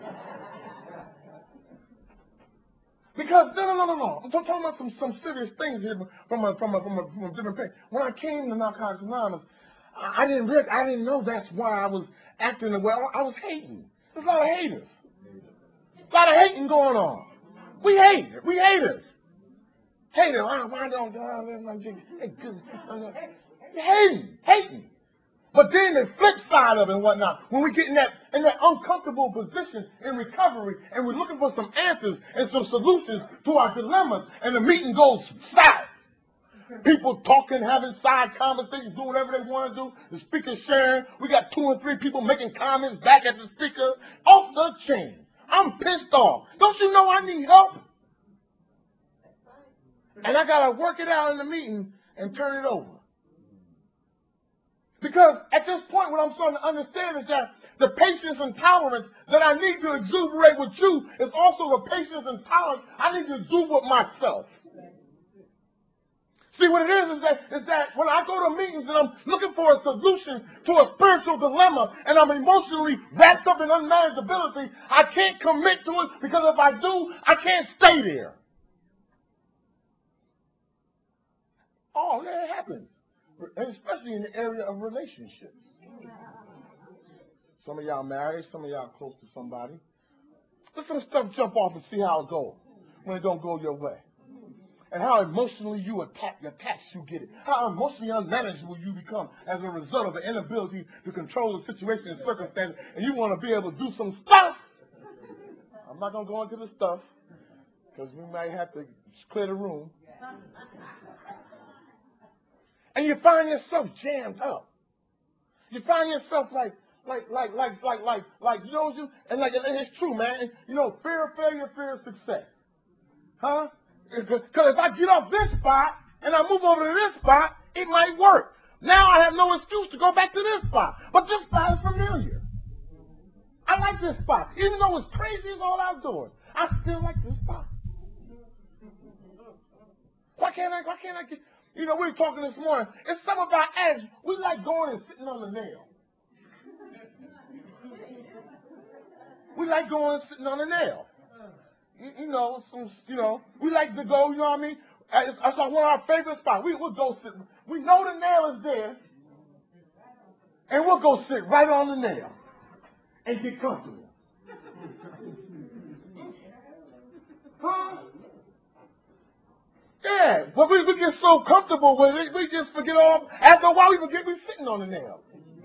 Because, no, no, no, no, no. I'm talking about some, some serious things here from a, from a, from a, from a different page. When I came to Narcotics Anonymous, I, I didn't really, I didn't know that's why I was acting the way I, I was hating. There's a lot of haters. A lot of hating going on. We hate. We haters. Hating. Why don't they good? Hating. Hating. But then the flip side of it and whatnot, when we get in that in that uncomfortable position in recovery and we're looking for some answers and some solutions to our dilemmas, and the meeting goes south. People talking, having side conversations, doing whatever they want to do. The speaker sharing. We got two or three people making comments back at the speaker. Off the chain. I'm pissed off. Don't you know I need help? And I got to work it out in the meeting and turn it over. Because at this point, what I'm starting to understand is that the patience and tolerance that I need to exuberate with you is also the patience and tolerance I need to exude with myself. See, what it is is that, is that when I go to meetings and I'm looking for a solution to a spiritual dilemma and I'm emotionally wrapped up in unmanageability, I can't commit to it because if I do, I can't stay there. Oh, yeah, it happens. And especially in the area of relationships. Some of y'all married, some of y'all close to somebody. Let some stuff jump off and see how it goes when it don't go your way. And how emotionally you attack, attached you get it. How emotionally unmanageable you become as a result of the inability to control the situation and circumstances. And you want to be able to do some stuff. I'm not going to go into the stuff because we might have to clear the room. And you find yourself jammed up. You find yourself like, like, like, like, like, like, like, you know, you, and like, and it's true, man. You know, fear of failure, fear of success. Huh? Because if I get off this spot and I move over to this spot, it might work. Now I have no excuse to go back to this spot. But this spot is familiar. I like this spot. Even though it's crazy as all outdoors, I still like this spot. Why can't I, why can't I get, you know, we were talking this morning. It's something about addicts. We like going and sitting on the nail. We like going and sitting on the nail. You, you know, some, you know, we like to go, you know what I mean? It's, it's one of our favorite spots. We, we'll go sit. We know the nail is there. And we'll go sit right on the nail and get comfortable. Huh? Yeah, but we, we get so comfortable with it, we just forget all. After a while, we forget we're sitting on the nail.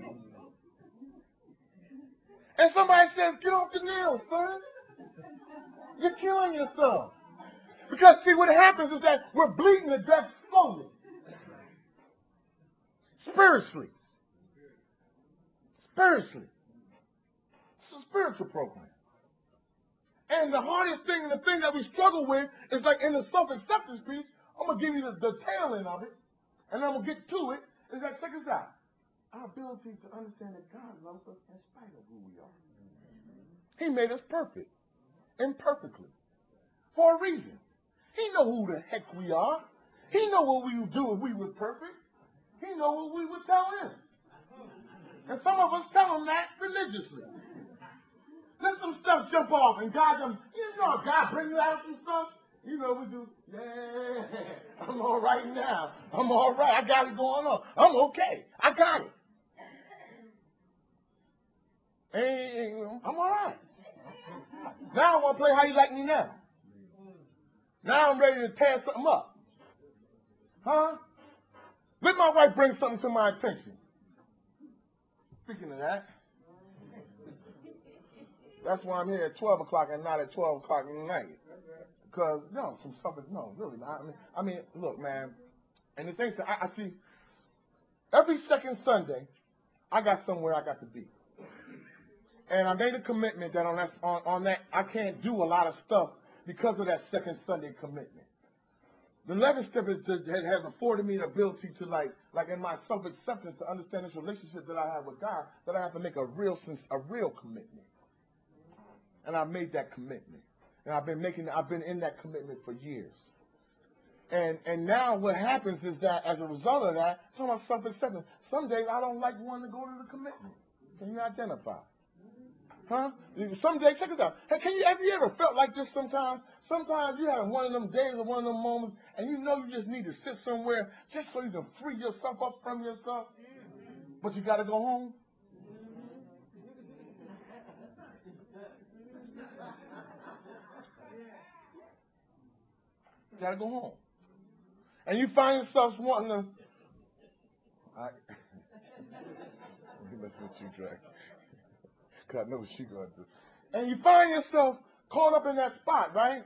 And somebody says, get off the nail, son. You're killing yourself. Because, see, what happens is that we're bleeding to death slowly. Spiritually. Spiritually. It's a spiritual program. And the hardest thing and the thing that we struggle with is like in the self-acceptance piece, I'm going to give you the, the tail end of it, and I'm going to get to it, is that, check this out. Our ability to understand that God loves us in spite of who we are. He made us perfect, imperfectly, for a reason. He know who the heck we are. He know what we would do if we were perfect. He know what we would tell him. And some of us tell him that religiously. Let some stuff jump off, and God, them, you know, God bring you out some stuff. You know, we do, yeah, I'm all right now. I'm all right. I got it going on. I'm okay. I got it. Hey, I'm all right. Now I want to play How You Like Me Now. Now I'm ready to tear something up. Huh? Let my wife bring something to my attention. Speaking of that, that's why I'm here at twelve o'clock and not at twelve o'clock in the night. Because, no, some stuff is, no, really. I mean, I mean, look, man, and this ain't, the, I, I see, every second Sunday, I got somewhere I got to be. And I made a commitment that on that, on, on that, I can't do a lot of stuff because of that second Sunday commitment. The eleventh step is to, has afforded me the ability to, like, like in my self-acceptance, to understand this relationship that I have with God, that I have to make a real sense, a real commitment. And I made that commitment. And I've been making, I've been in that commitment for years. And and now what happens is that as a result of that, it's my self-acceptance. Some days I don't like wanting to go to the commitment. Can you identify? Huh? Some days, check this out. Hey, can you, have you ever felt like this sometimes? Sometimes you have one of them days or one of them moments, and you know you just need to sit somewhere just so you can free yourself up from yourself, but you got to go home. You gotta go home. And you find yourself wanting to. I, I'm messing with you, Dre. Because I know what she's going to do. And you find yourself caught up in that spot, right?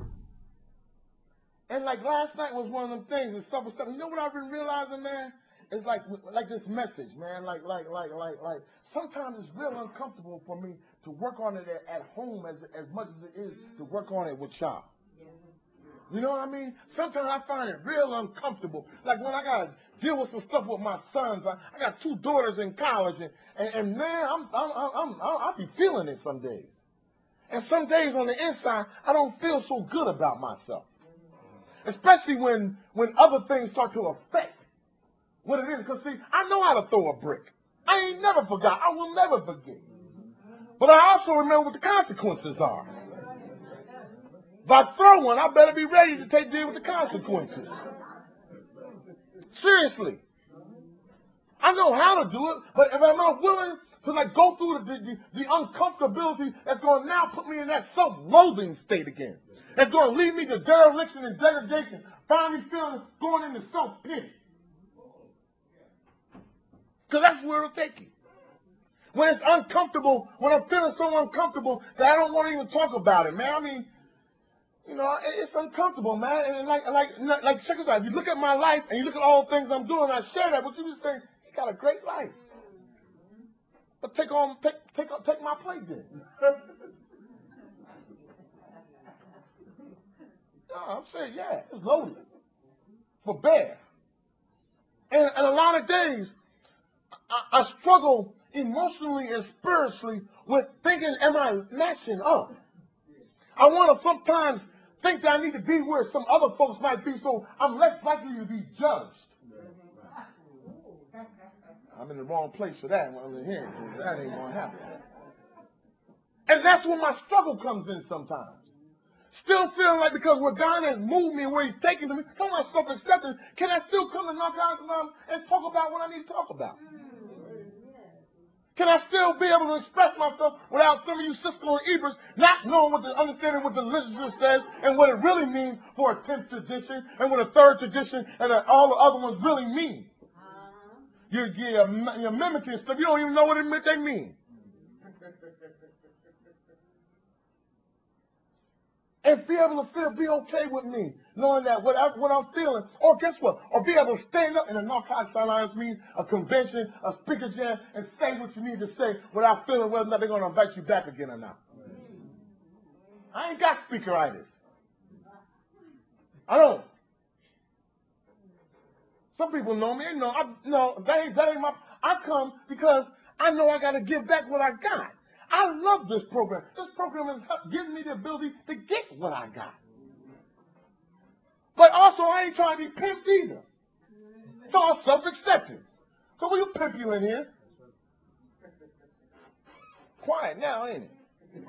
And like last night was one of them things, and stuff and stuff. You know what I've been realizing, man? It's like like this message, man. Like like like like like. Sometimes it's real uncomfortable for me to work on it at, at home as as much as it is to work on it with y'all. You know what I mean? Sometimes I find it real uncomfortable. Like when I gotta deal with some stuff with my sons. I, I got two daughters in college, and, and, and man, I'm I'm I'm, I'm I be feeling it some days. And some days on the inside, I don't feel so good about myself. Especially when, when other things start to affect what it is. Because, see, I know how to throw a brick. I ain't never forgot. I will never forget. But I also remember what the consequences are. If I throw one, I better be ready to take deal with the consequences. Seriously. I know how to do it, but if I'm not willing to like go through the, the, the uncomfortability that's going to now put me in that self-loathing state again. That's going to lead me to dereliction and degradation. Finally feeling going into self-pity. Because that's where it'll take you. When it's uncomfortable, when I'm feeling so uncomfortable that I don't want to even talk about it, man. I mean, you know, it's uncomfortable, man. And like, like, like, check this out. If you look at my life and you look at all the things I'm doing, I share that, but you just think, he got a great life. But take on, take, take, take my plate then. No, I'm saying, yeah, it's loaded for bear. And, and a lot of days, I, I struggle emotionally and spiritually with thinking, am I matching up? I want to sometimes think that I need to be where some other folks might be, so I'm less likely to be judged. I'm in the wrong place for that when I'm in here. That ain't going to happen. And that's when my struggle comes in sometimes. Still feeling like because where God has moved me and where he's taken me, come on, self-acceptance, can I still come to knock out and talk about what I need to talk about? Can I still be able to express myself without some of you Cisco and Ebers not knowing what the understanding what the literature says and what it really means for a tenth tradition and what a third tradition and all the other ones really mean? You're, you're, you're mimicking stuff. You don't even know what it, they mean. And be able to feel, be okay with me, knowing that what, I, what I'm feeling, or guess what, or be able to stand up in a Narcotics Alliance meeting, a convention, a speaker jam, and say what you need to say without feeling whether or not they're going to invite you back again or not. I ain't got speakeritis. I don't. Some people know me. They know. I, no, that ain't, that ain't my, I come because I know I got to give back what I got. I love this program. This program is giving me the ability to get what I got. But also, I ain't trying to be pimped either. It's all self-acceptance. So will you pimp you in here? Quiet now, ain't it?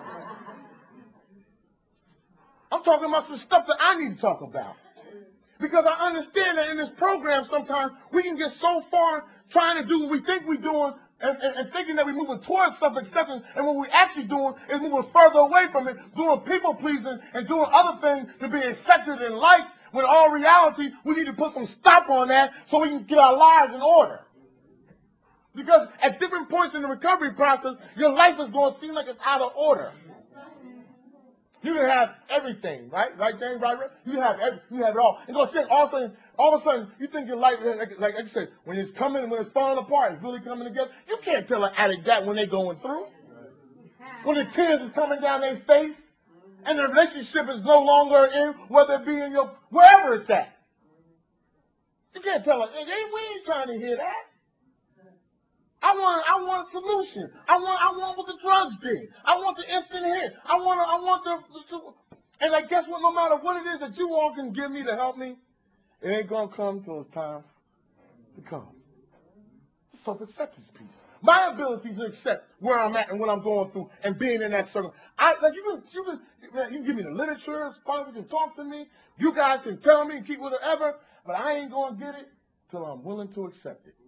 I'm talking about some stuff that I need to talk about. Because I understand that in this program sometimes we can get so far trying to do what we think we're doing and, and, and thinking that we're moving towards self-acceptance, and what we're actually doing is moving further away from it, doing people-pleasing and doing other things to be accepted and liked, when in all reality we need to put some stop on that so we can get our lives in order. Because at different points in the recovery process, your life is going to seem like it's out of order. You can have everything, right? Right, James? Right, right? You have every, you have it all. And go sit all of a sudden, all of a sudden, you think your life, like, like I said, when it's coming, when it's falling apart, it's really coming together. You can't tell an addict that when they're going through. When the tears is coming down their face, and the relationship is no longer in, whether it be in your, wherever it's at. You can't tell it. We ain't trying to hear that. I want, I want a solution. I want, I want what the drugs did. I want the instant hit. I want, I want the, the, and I guess what? No matter what it is that you all can give me to help me, it ain't gonna come till it's time to come. The self-acceptance piece. My ability to accept where I'm at and what I'm going through, and being in that circle. I like you can, you can, man, you can give me the literature, sponsors can talk to me. You guys can tell me and keep whatever, but I ain't gonna get it till I'm willing to accept it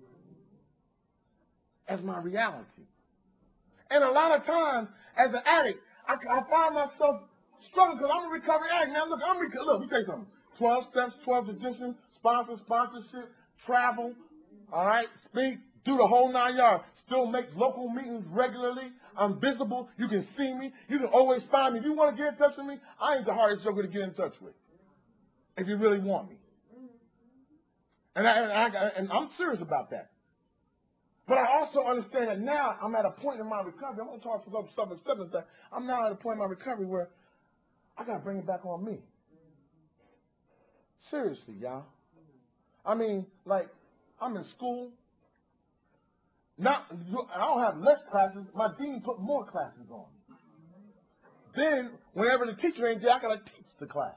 as my reality. And a lot of times, as an addict, I, I find myself Struggling because I'm a recovery addict. Now look, I'm rec- look, let me tell you something. twelve steps, twelve tradition, sponsor, sponsorship, travel, all right, speak, do the whole nine yards. Still make local meetings regularly. I'm visible. You can see me. You can always find me. If you want to get in touch with me, I ain't the hardest joker to get in touch with. If you really want me. And, I, and, I, and I'm serious about that. But I also understand that now I'm at a point in my recovery. I'm going to talk for some self-acceptance that I'm now at a point in my recovery where I got to bring it back on me. Seriously, y'all. I mean, like, I'm in school. Not, I don't have less classes. My dean put more classes on me. Then, whenever the teacher ain't there, I got to teach the class.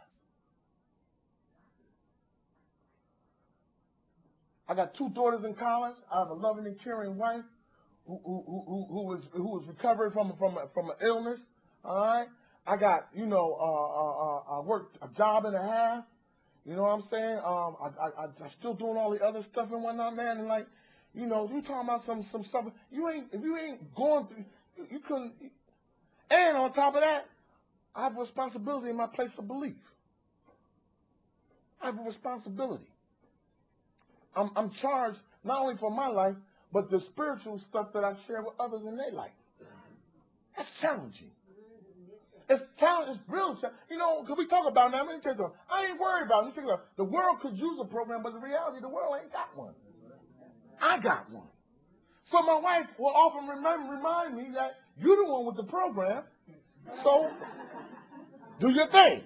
I got two daughters in college. I have a loving and caring wife who, who, who, who, was, who was recovering from, from, from an illness. All right? I got, you know, uh, uh, uh, I worked a job and a half. You know what I'm saying? Um, I, I, I'm still doing all the other stuff and whatnot, man. And like, you know, you talking about some, some stuff. You ain't, if you ain't going through, you couldn't. And on top of that, I have a responsibility in my place of belief. I have a responsibility. I'm, I'm charged not only for my life, but the spiritual stuff that I share with others in their life. That's challenging. It's challenging. It's real challenging. You know, because we talk about now, let me tell you something. I ain't worried about it. Let me tell you something. The world could use a program, but the reality, the world ain't got one. I got one. So my wife will often remember, remind me that you're the one with the program, so do your thing.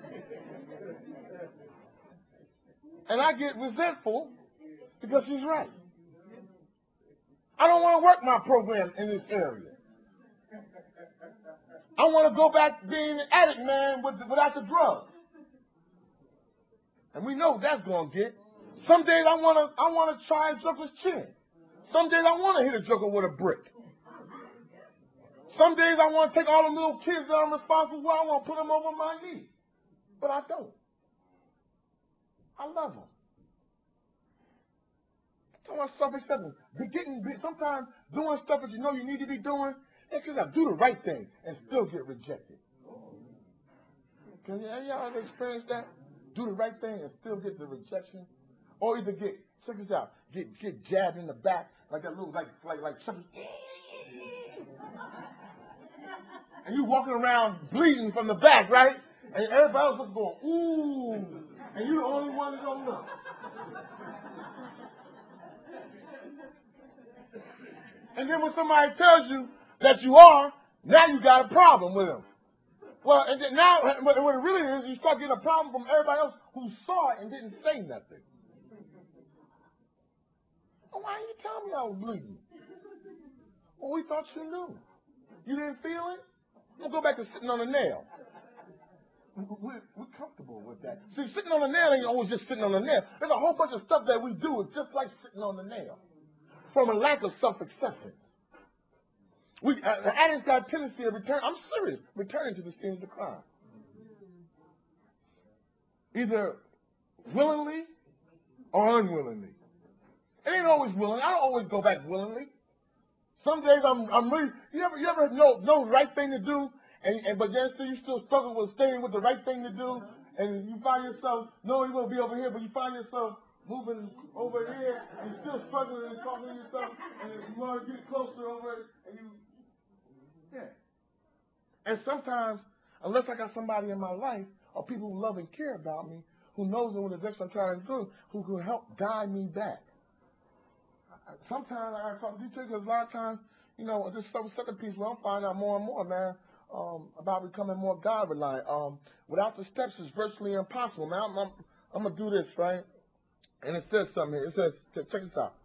And I get resentful because she's right. I don't want to work my program in this area. I want to go back being an addict, man, with, without the drugs. And we know what that's going to get. Some days I want to I want to try a joker's chin. Some days I want to hit a joker with a brick. Some days I want to take all the little kids that I'm responsible for, I want to put them over my knee. But I don't. I love them. So I self-acceptance. Be getting, be, sometimes doing stuff that you know you need to be doing, it's just like do the right thing and still get rejected. Can y'all ever experience that? Do the right thing and still get the rejection? Or either get, check this out, get get jabbed in the back like that little, like, like, like Chucky. And you walking around bleeding from the back, right? And everybody else looking going, ooh. And you're the only one that don't know. And then when somebody tells you that you are, now you got a problem with them. Well, and then now, what it really is, you start getting a problem from everybody else who saw it and didn't say nothing. Well, why didn't you tell me I was bleeding? Well, we thought you knew. You didn't feel it? We'll go back to sitting on a nail. We're, we're comfortable with that. See, sitting on a nail ain't always just sitting on a nail. There's a whole bunch of stuff that we do. It's just like sitting on the nail. From a lack of self-acceptance. We, uh, the addict's got a tendency to return, I'm serious, returning to the scene of the crime. Either willingly or unwillingly. It ain't always willing. I don't always go back willingly. Some days I'm I'm really, you ever you ever know know the right thing to do, and, and but then still you still struggle with staying with the right thing to do, and you find yourself knowing you're gonna be over here, but you find yourself moving over here, and you're still struggling and talking to yourself, and you want to get closer over, and you, yeah. And sometimes, unless I got somebody in my life, or people who love and care about me, who knows in what direction I'm trying to go, who can help guide me back. Sometimes I talk to you because a lot of times, you know, this second piece where I'm finding out more and more, man, um, about becoming more God reliant. Um, without the steps, it's virtually impossible, man. I'm, I'm, I'm gonna do this, right? And it says something here. It says, check this out.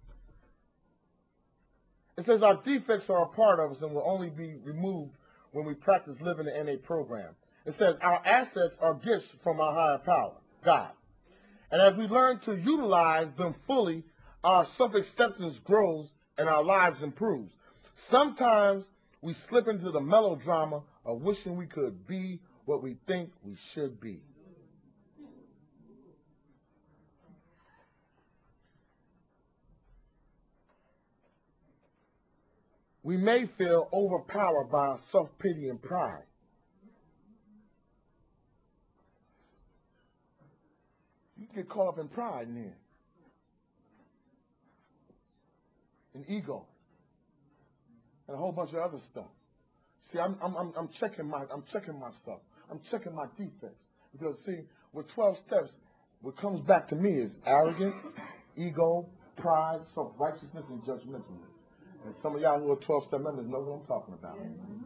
It says our defects are a part of us and will only be removed when we practice living in a program. It says our assets are gifts from our higher power, God. And as we learn to utilize them fully, our self-acceptance grows and our lives improves. Sometimes we slip into the melodrama of wishing we could be what we think we should be. We may feel overpowered by our self-pity and pride. you can get caught up in pride in here, in ego, and a whole bunch of other stuff. See, I'm I'm I'm, I'm checking my I'm checking myself. I'm checking my defects because see, with twelve steps, what comes back to me is arrogance, ego, pride, self-righteousness, and judgmentalness. And some of y'all who are twelve-step members know what I'm talking about.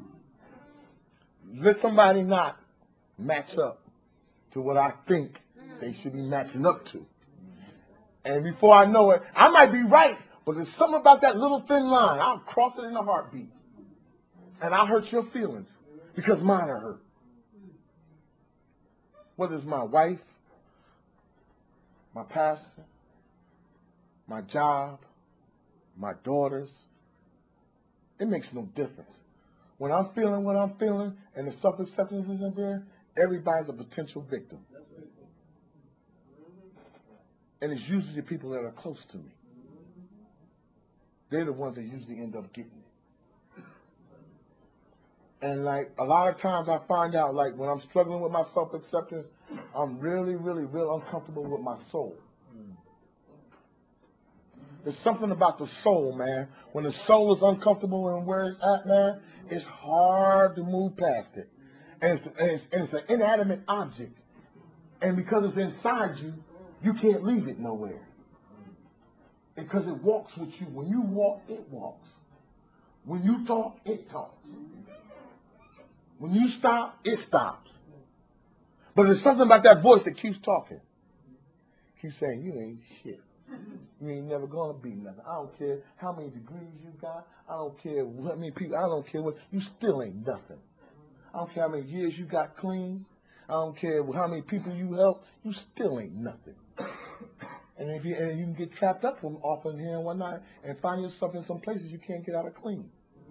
Let somebody not match up to what I think they should be matching up to. And before I know it, I might be right, but there's something about that little thin line. I'll cross it in a heartbeat. And I hurt your feelings because mine are hurt. Whether it's my wife, my pastor, my job, my daughters, it makes no difference. When I'm feeling what I'm feeling and the self-acceptance isn't there, everybody's a potential victim. And it's usually the people that are close to me. They're the ones that usually end up getting it. And like a lot of times I find out, like when I'm struggling with my self-acceptance, I'm really, really, real uncomfortable with my soul. There's something about the soul, man. When the soul is uncomfortable and where it's at, man, it's hard to move past it. And it's, and it's, and it's an inanimate object. And because it's inside you, you can't leave it nowhere. Because it walks with you. When you walk, it walks. When you talk, it talks. When you stop, it stops. But there's something about that voice that keeps talking. Keeps saying, you ain't shit. You ain't never gonna be nothing. I don't care how many degrees you got. I don't care what many people. I don't care what. You still ain't nothing. I don't care how many years you got clean. I don't care how many people you help. You still ain't nothing. And if you and you can get trapped up from off in here and whatnot, and find yourself in some places you can't get out of clean.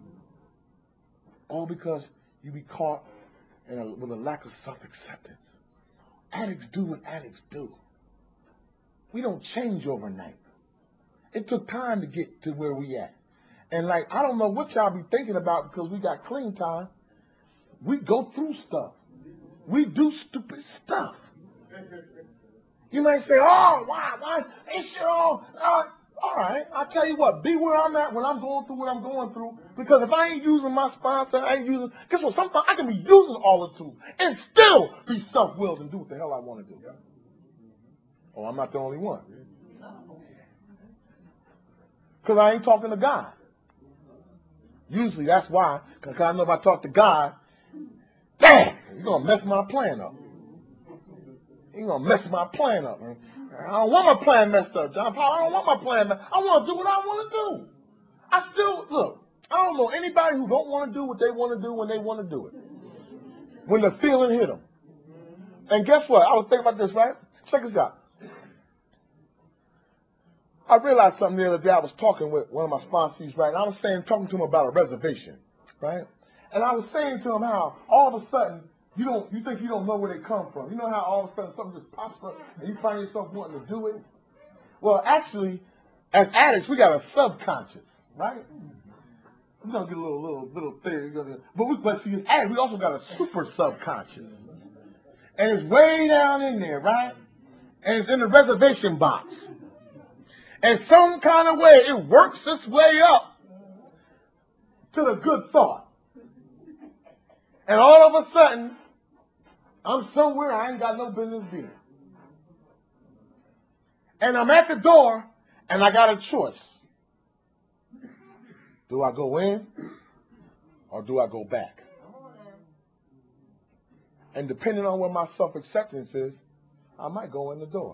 All because you be caught in a, with a lack of self-acceptance. Addicts do what addicts do. We don't change overnight. It took time to get to where we at. And like, I don't know what y'all be thinking about because we got clean time. We go through stuff. We do stupid stuff. You might say, oh, why, why? It's your, uh, all right, I'll tell you what, be where I'm at when I'm going through what I'm going through. Because if I ain't using my sponsor, I ain't using, guess what, sometimes I can be using all the tools and still be self-willed and do what the hell I want to do. Oh, I'm not the only one. Because I ain't talking to God. Usually that's why, because I know if I talk to God, damn, you're going to mess my plan up. You're going to mess my plan up, man. I don't want my plan messed up, John Paul. I don't want my plan messed up. I want to do what I want to do. I still, look, I don't know anybody who don't want to do what they want to do when they want to do it. When the feeling hit them. And guess what? I was thinking about this, right? Check this out. I realized something the other day. I was talking with one of my sponsees, right? And I was saying, talking to him about a reservation, right? And I was saying to him how all of a sudden, you don't, you think you don't know where they come from. You know how all of a sudden something just pops up and you find yourself wanting to do it? Well, actually, as addicts, we got a subconscious, right? We're going to get a little, little, little theory. But, we, but see, as addicts, we also got a super subconscious. And it's way down in there, right? And it's in the reservation box. And some kind of way, it works its way up to the good thought. And all of a sudden, I'm somewhere I ain't got no business being. And I'm at the door, and I got a choice. Do I go in, or do I go back? And depending on where my self-acceptance is, I might go in the door.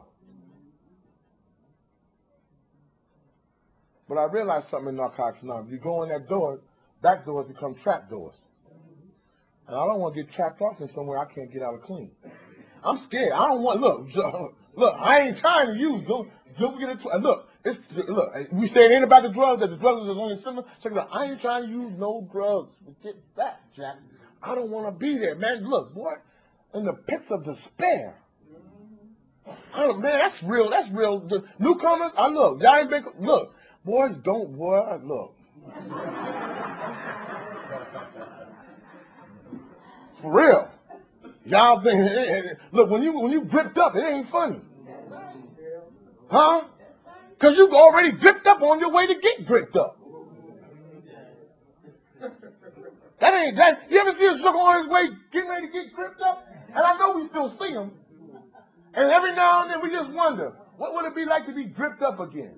But I realized something in Narcotics Anonymous. You go in that door, back doors become trap doors. And I don't want to get trapped off in somewhere I can't get out of clean. I'm scared. I don't want, look, look, I ain't trying to use, don't, don't get it, look, it's, look, we saying anything about the drugs, that the drugs is only similar. Check it out. I ain't trying to use no drugs. Get that, Jack. I don't want to be there, man. Look, boy, in the pits of despair. I don't, man, that's real, that's real. The newcomers, I look, y'all ain't been, look. Boy, don't, boy, look. For real. Y'all think, look, when you when you gripped up, it ain't funny. Huh? Because you already gripped up on your way to get gripped up. That ain't that. You ever see a sugar on his way getting ready to get gripped up? And I know we still see him. And every now and then we just wonder, what would it be like to be gripped up again?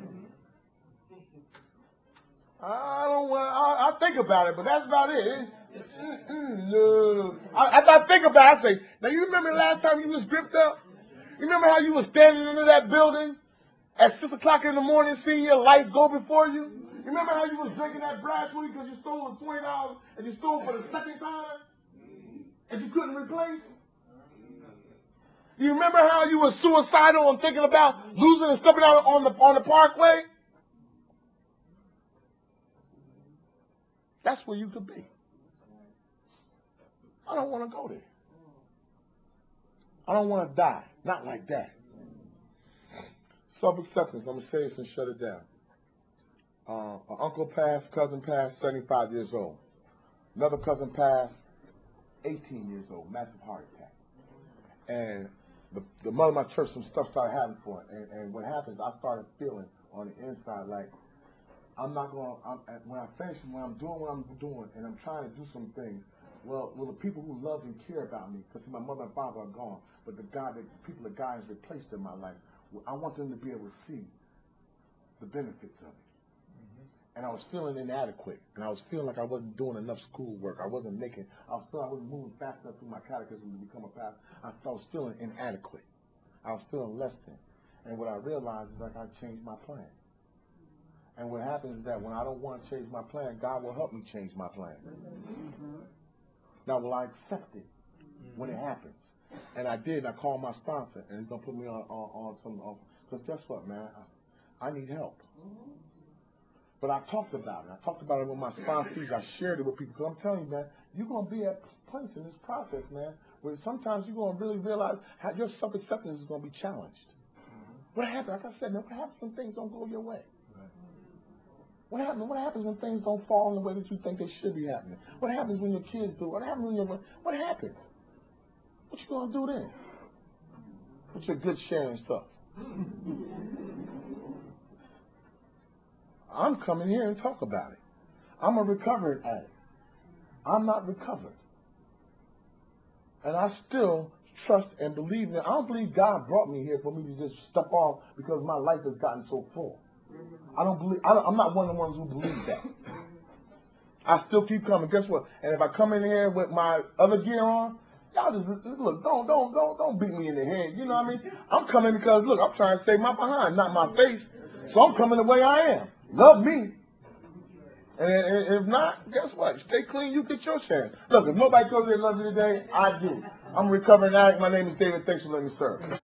I don't want. I, I think about it, but that's about it. Mm-mm, no. I, after I think about it, I say, now you remember the last time you was gripped up? You remember how you was standing under that building at six o'clock in the morning, seeing your life go before you? You remember how you was drinking that brass money because you stole the twenty dollars and you stole for the second time and you couldn't replace? You remember how you were suicidal and thinking about losing and stepping out on the on the parkway? That's where you could be. I don't want to go there. I don't want to die. Not like that. Self-acceptance. I'm going to say this and shut it down. Uh, an uncle passed, cousin passed, seventy-five years old. Another cousin passed, eighteen years old, massive heart attack. And the, the mother of my church, some stuff started happening for it. And, and what happens, I started feeling on the inside like, I'm not going to, when I finish, when I'm doing what I'm doing, and I'm trying to do some things, well, well, the people who love and care about me, because my mother and father are gone, but the God, that people that God has replaced in my life, I want them to be able to see the benefits of it. Mm-hmm. And I was feeling inadequate, and I was feeling like I wasn't doing enough schoolwork. I wasn't making, I was feeling I wasn't moving fast enough through my catechism to become a pastor. I was feeling inadequate. I was feeling less than. And what I realized is like I changed my plan. And what happens is that when I don't want to change my plan, God will help me change my plan. Mm-hmm. Now, will I accept it mm-hmm. when it happens? And I did. And I called my sponsor, and he's gonna put me on on, on some. Because guess what, man? I, I need help. Mm-hmm. But I talked about it. I talked about it with my sponsees. I shared it with people. Because I'm telling you, man, you're gonna be at points in this process, man, where sometimes you're gonna really realize how your self-acceptance is gonna be challenged. Mm-hmm. What happens? Like I said, man, what happens when things don't go your way? What happens, what happens when things don't fall in the way that you think they should be happening? What happens when your kids do? What happens when your, what happens? What you gonna do then? With your good sharing stuff. I'm coming here and talk about it. I'm a recovered addict. I'm not recovered. And I still trust and believe in it. I don't believe God brought me here for me to just step off because my life has gotten so full. I don't believe, I don't, I'm not one of the ones who believe that. I still keep coming. Guess what? And if I come in here with my other gear on, y'all just, look, don't, don't, don't, don't beat me in the head. You know what I mean? I'm coming because, look, I'm trying to save my behind, not my face. So I'm coming the way I am. Love me. And, and if not, guess what? Stay clean, you get your share. Look, if nobody told you they love you today, I do. I'm a recovering addict. My name is David. Thanks for letting me serve.